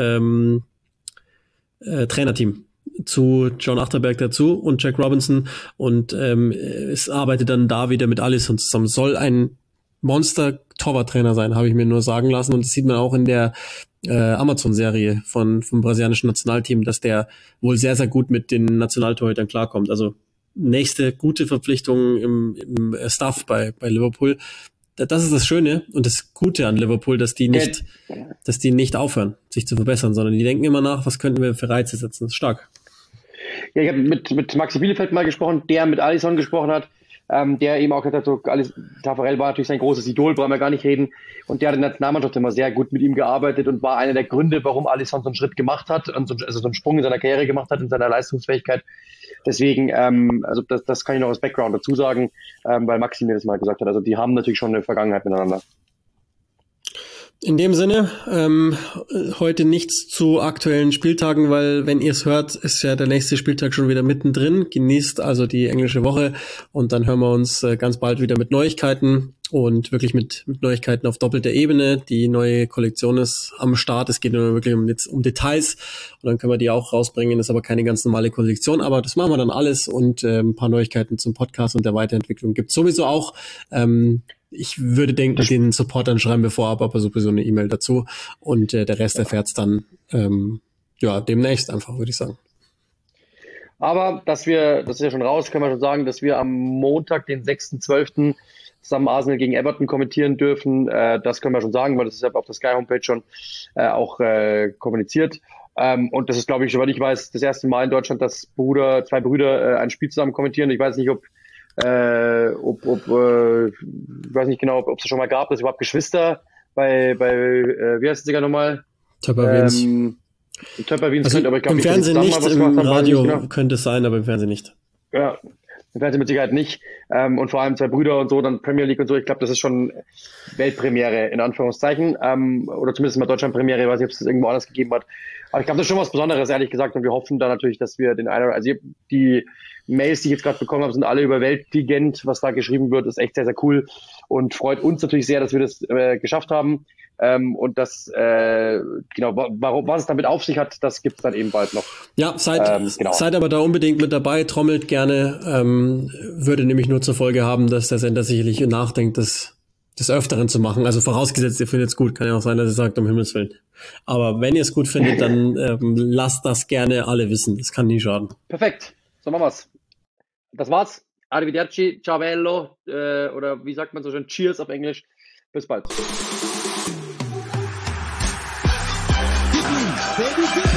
Trainerteam zu John Achterberg dazu und Jack Robinson und es arbeitet dann da wieder mit Alisson zusammen. Soll ein Monster-Torwarttrainer sein, habe ich mir nur sagen lassen, und das sieht man auch in der Amazon-Serie vom brasilianischen Nationalteam, dass der wohl sehr, sehr gut mit den Nationaltorhütern klarkommt. Also nächste gute Verpflichtung im Staff bei Liverpool. Das ist das Schöne und das Gute an Liverpool, dass die nicht aufhören, sich zu verbessern, sondern die denken immer nach, was könnten wir für Reize setzen. Das ist stark. Ja, ich habe mit Maxi Bielefeld mal gesprochen, der mit Alisson gesprochen hat, der eben auch gesagt hat, Taffarel war natürlich sein großes Idol, brauchen wir gar nicht reden. Und der hat in der Nationalmannschaft immer sehr gut mit ihm gearbeitet und war einer der Gründe, warum Alisson so einen Schritt gemacht hat und so einen Sprung in seiner Karriere gemacht hat, in seiner Leistungsfähigkeit. Deswegen, also das kann ich noch als Background dazu sagen, weil Maxi mir das mal gesagt hat. Also die haben natürlich schon eine Vergangenheit miteinander. In dem Sinne, heute nichts zu aktuellen Spieltagen, weil wenn ihr es hört, ist ja der nächste Spieltag schon wieder mittendrin. Genießt also die englische Woche und dann hören wir uns ganz bald wieder mit Neuigkeiten und wirklich mit Neuigkeiten auf doppelter Ebene. Die neue Kollektion ist am Start. Es geht nur wirklich um Details und dann können wir die auch rausbringen. Das ist aber keine ganz normale Kollektion, aber das machen wir dann alles und ein paar Neuigkeiten zum Podcast und der Weiterentwicklung gibt es sowieso auch. Ich würde denken, den Supportern schreiben wir vorab aber sowieso eine E-Mail dazu und der Rest erfährt's dann demnächst einfach, würde ich sagen. Aber das ist ja schon raus, können wir schon sagen, dass wir am Montag, den 6.12. zusammen Arsenal gegen Everton kommentieren dürfen. Das können wir schon sagen, weil das ist ja auf der Sky-Homepage schon auch kommuniziert. Und das ist, glaube ich, soweit ich weiß, das erste Mal in Deutschland, dass zwei Brüder ein Spiel zusammen kommentieren. Ich weiß nicht, ich weiß nicht genau, ob es schon mal gab, dass überhaupt Geschwister bei wie heißt es sogar nochmal? Töpper-Wiens. Töpper-Wiens also aber ich glaube, im Fernsehen nicht, im Radio genau. Könnte es sein, aber im Fernsehen nicht. Ja, im Fernsehen mit Sicherheit nicht. Und vor allem zwei Brüder und so, dann Premier League und so. Ich glaube, das ist schon Weltpremiere, in Anführungszeichen. Oder zumindest mal Deutschlandpremiere. Ich weiß nicht, ob es das irgendwo anders gegeben hat. Aber ich glaube, das ist schon was Besonderes, ehrlich gesagt. Und wir hoffen da natürlich, dass wir die Mails, die ich jetzt gerade bekommen habe, sind alle überwältigend. Was da geschrieben wird, ist echt sehr, sehr cool. Und freut uns natürlich sehr, dass wir das geschafft haben. Und das, was es damit auf sich hat, das gibt's dann eben bald noch. Ja, seid aber da unbedingt mit dabei, trommelt gerne, würde nämlich nur zur Folge haben, dass der Sender sicherlich nachdenkt, das des Öfteren zu machen. Also vorausgesetzt, ihr findet es gut, kann ja auch sein, dass ihr sagt, um Himmels Willen. Aber wenn ihr es gut findet, dann lasst das gerne alle wissen, das kann nie schaden. Perfekt, so machen wir's. Das war's. Arrivederci, ciao bello, oder wie sagt man so schön, Cheers auf Englisch. Bis bald. Baby,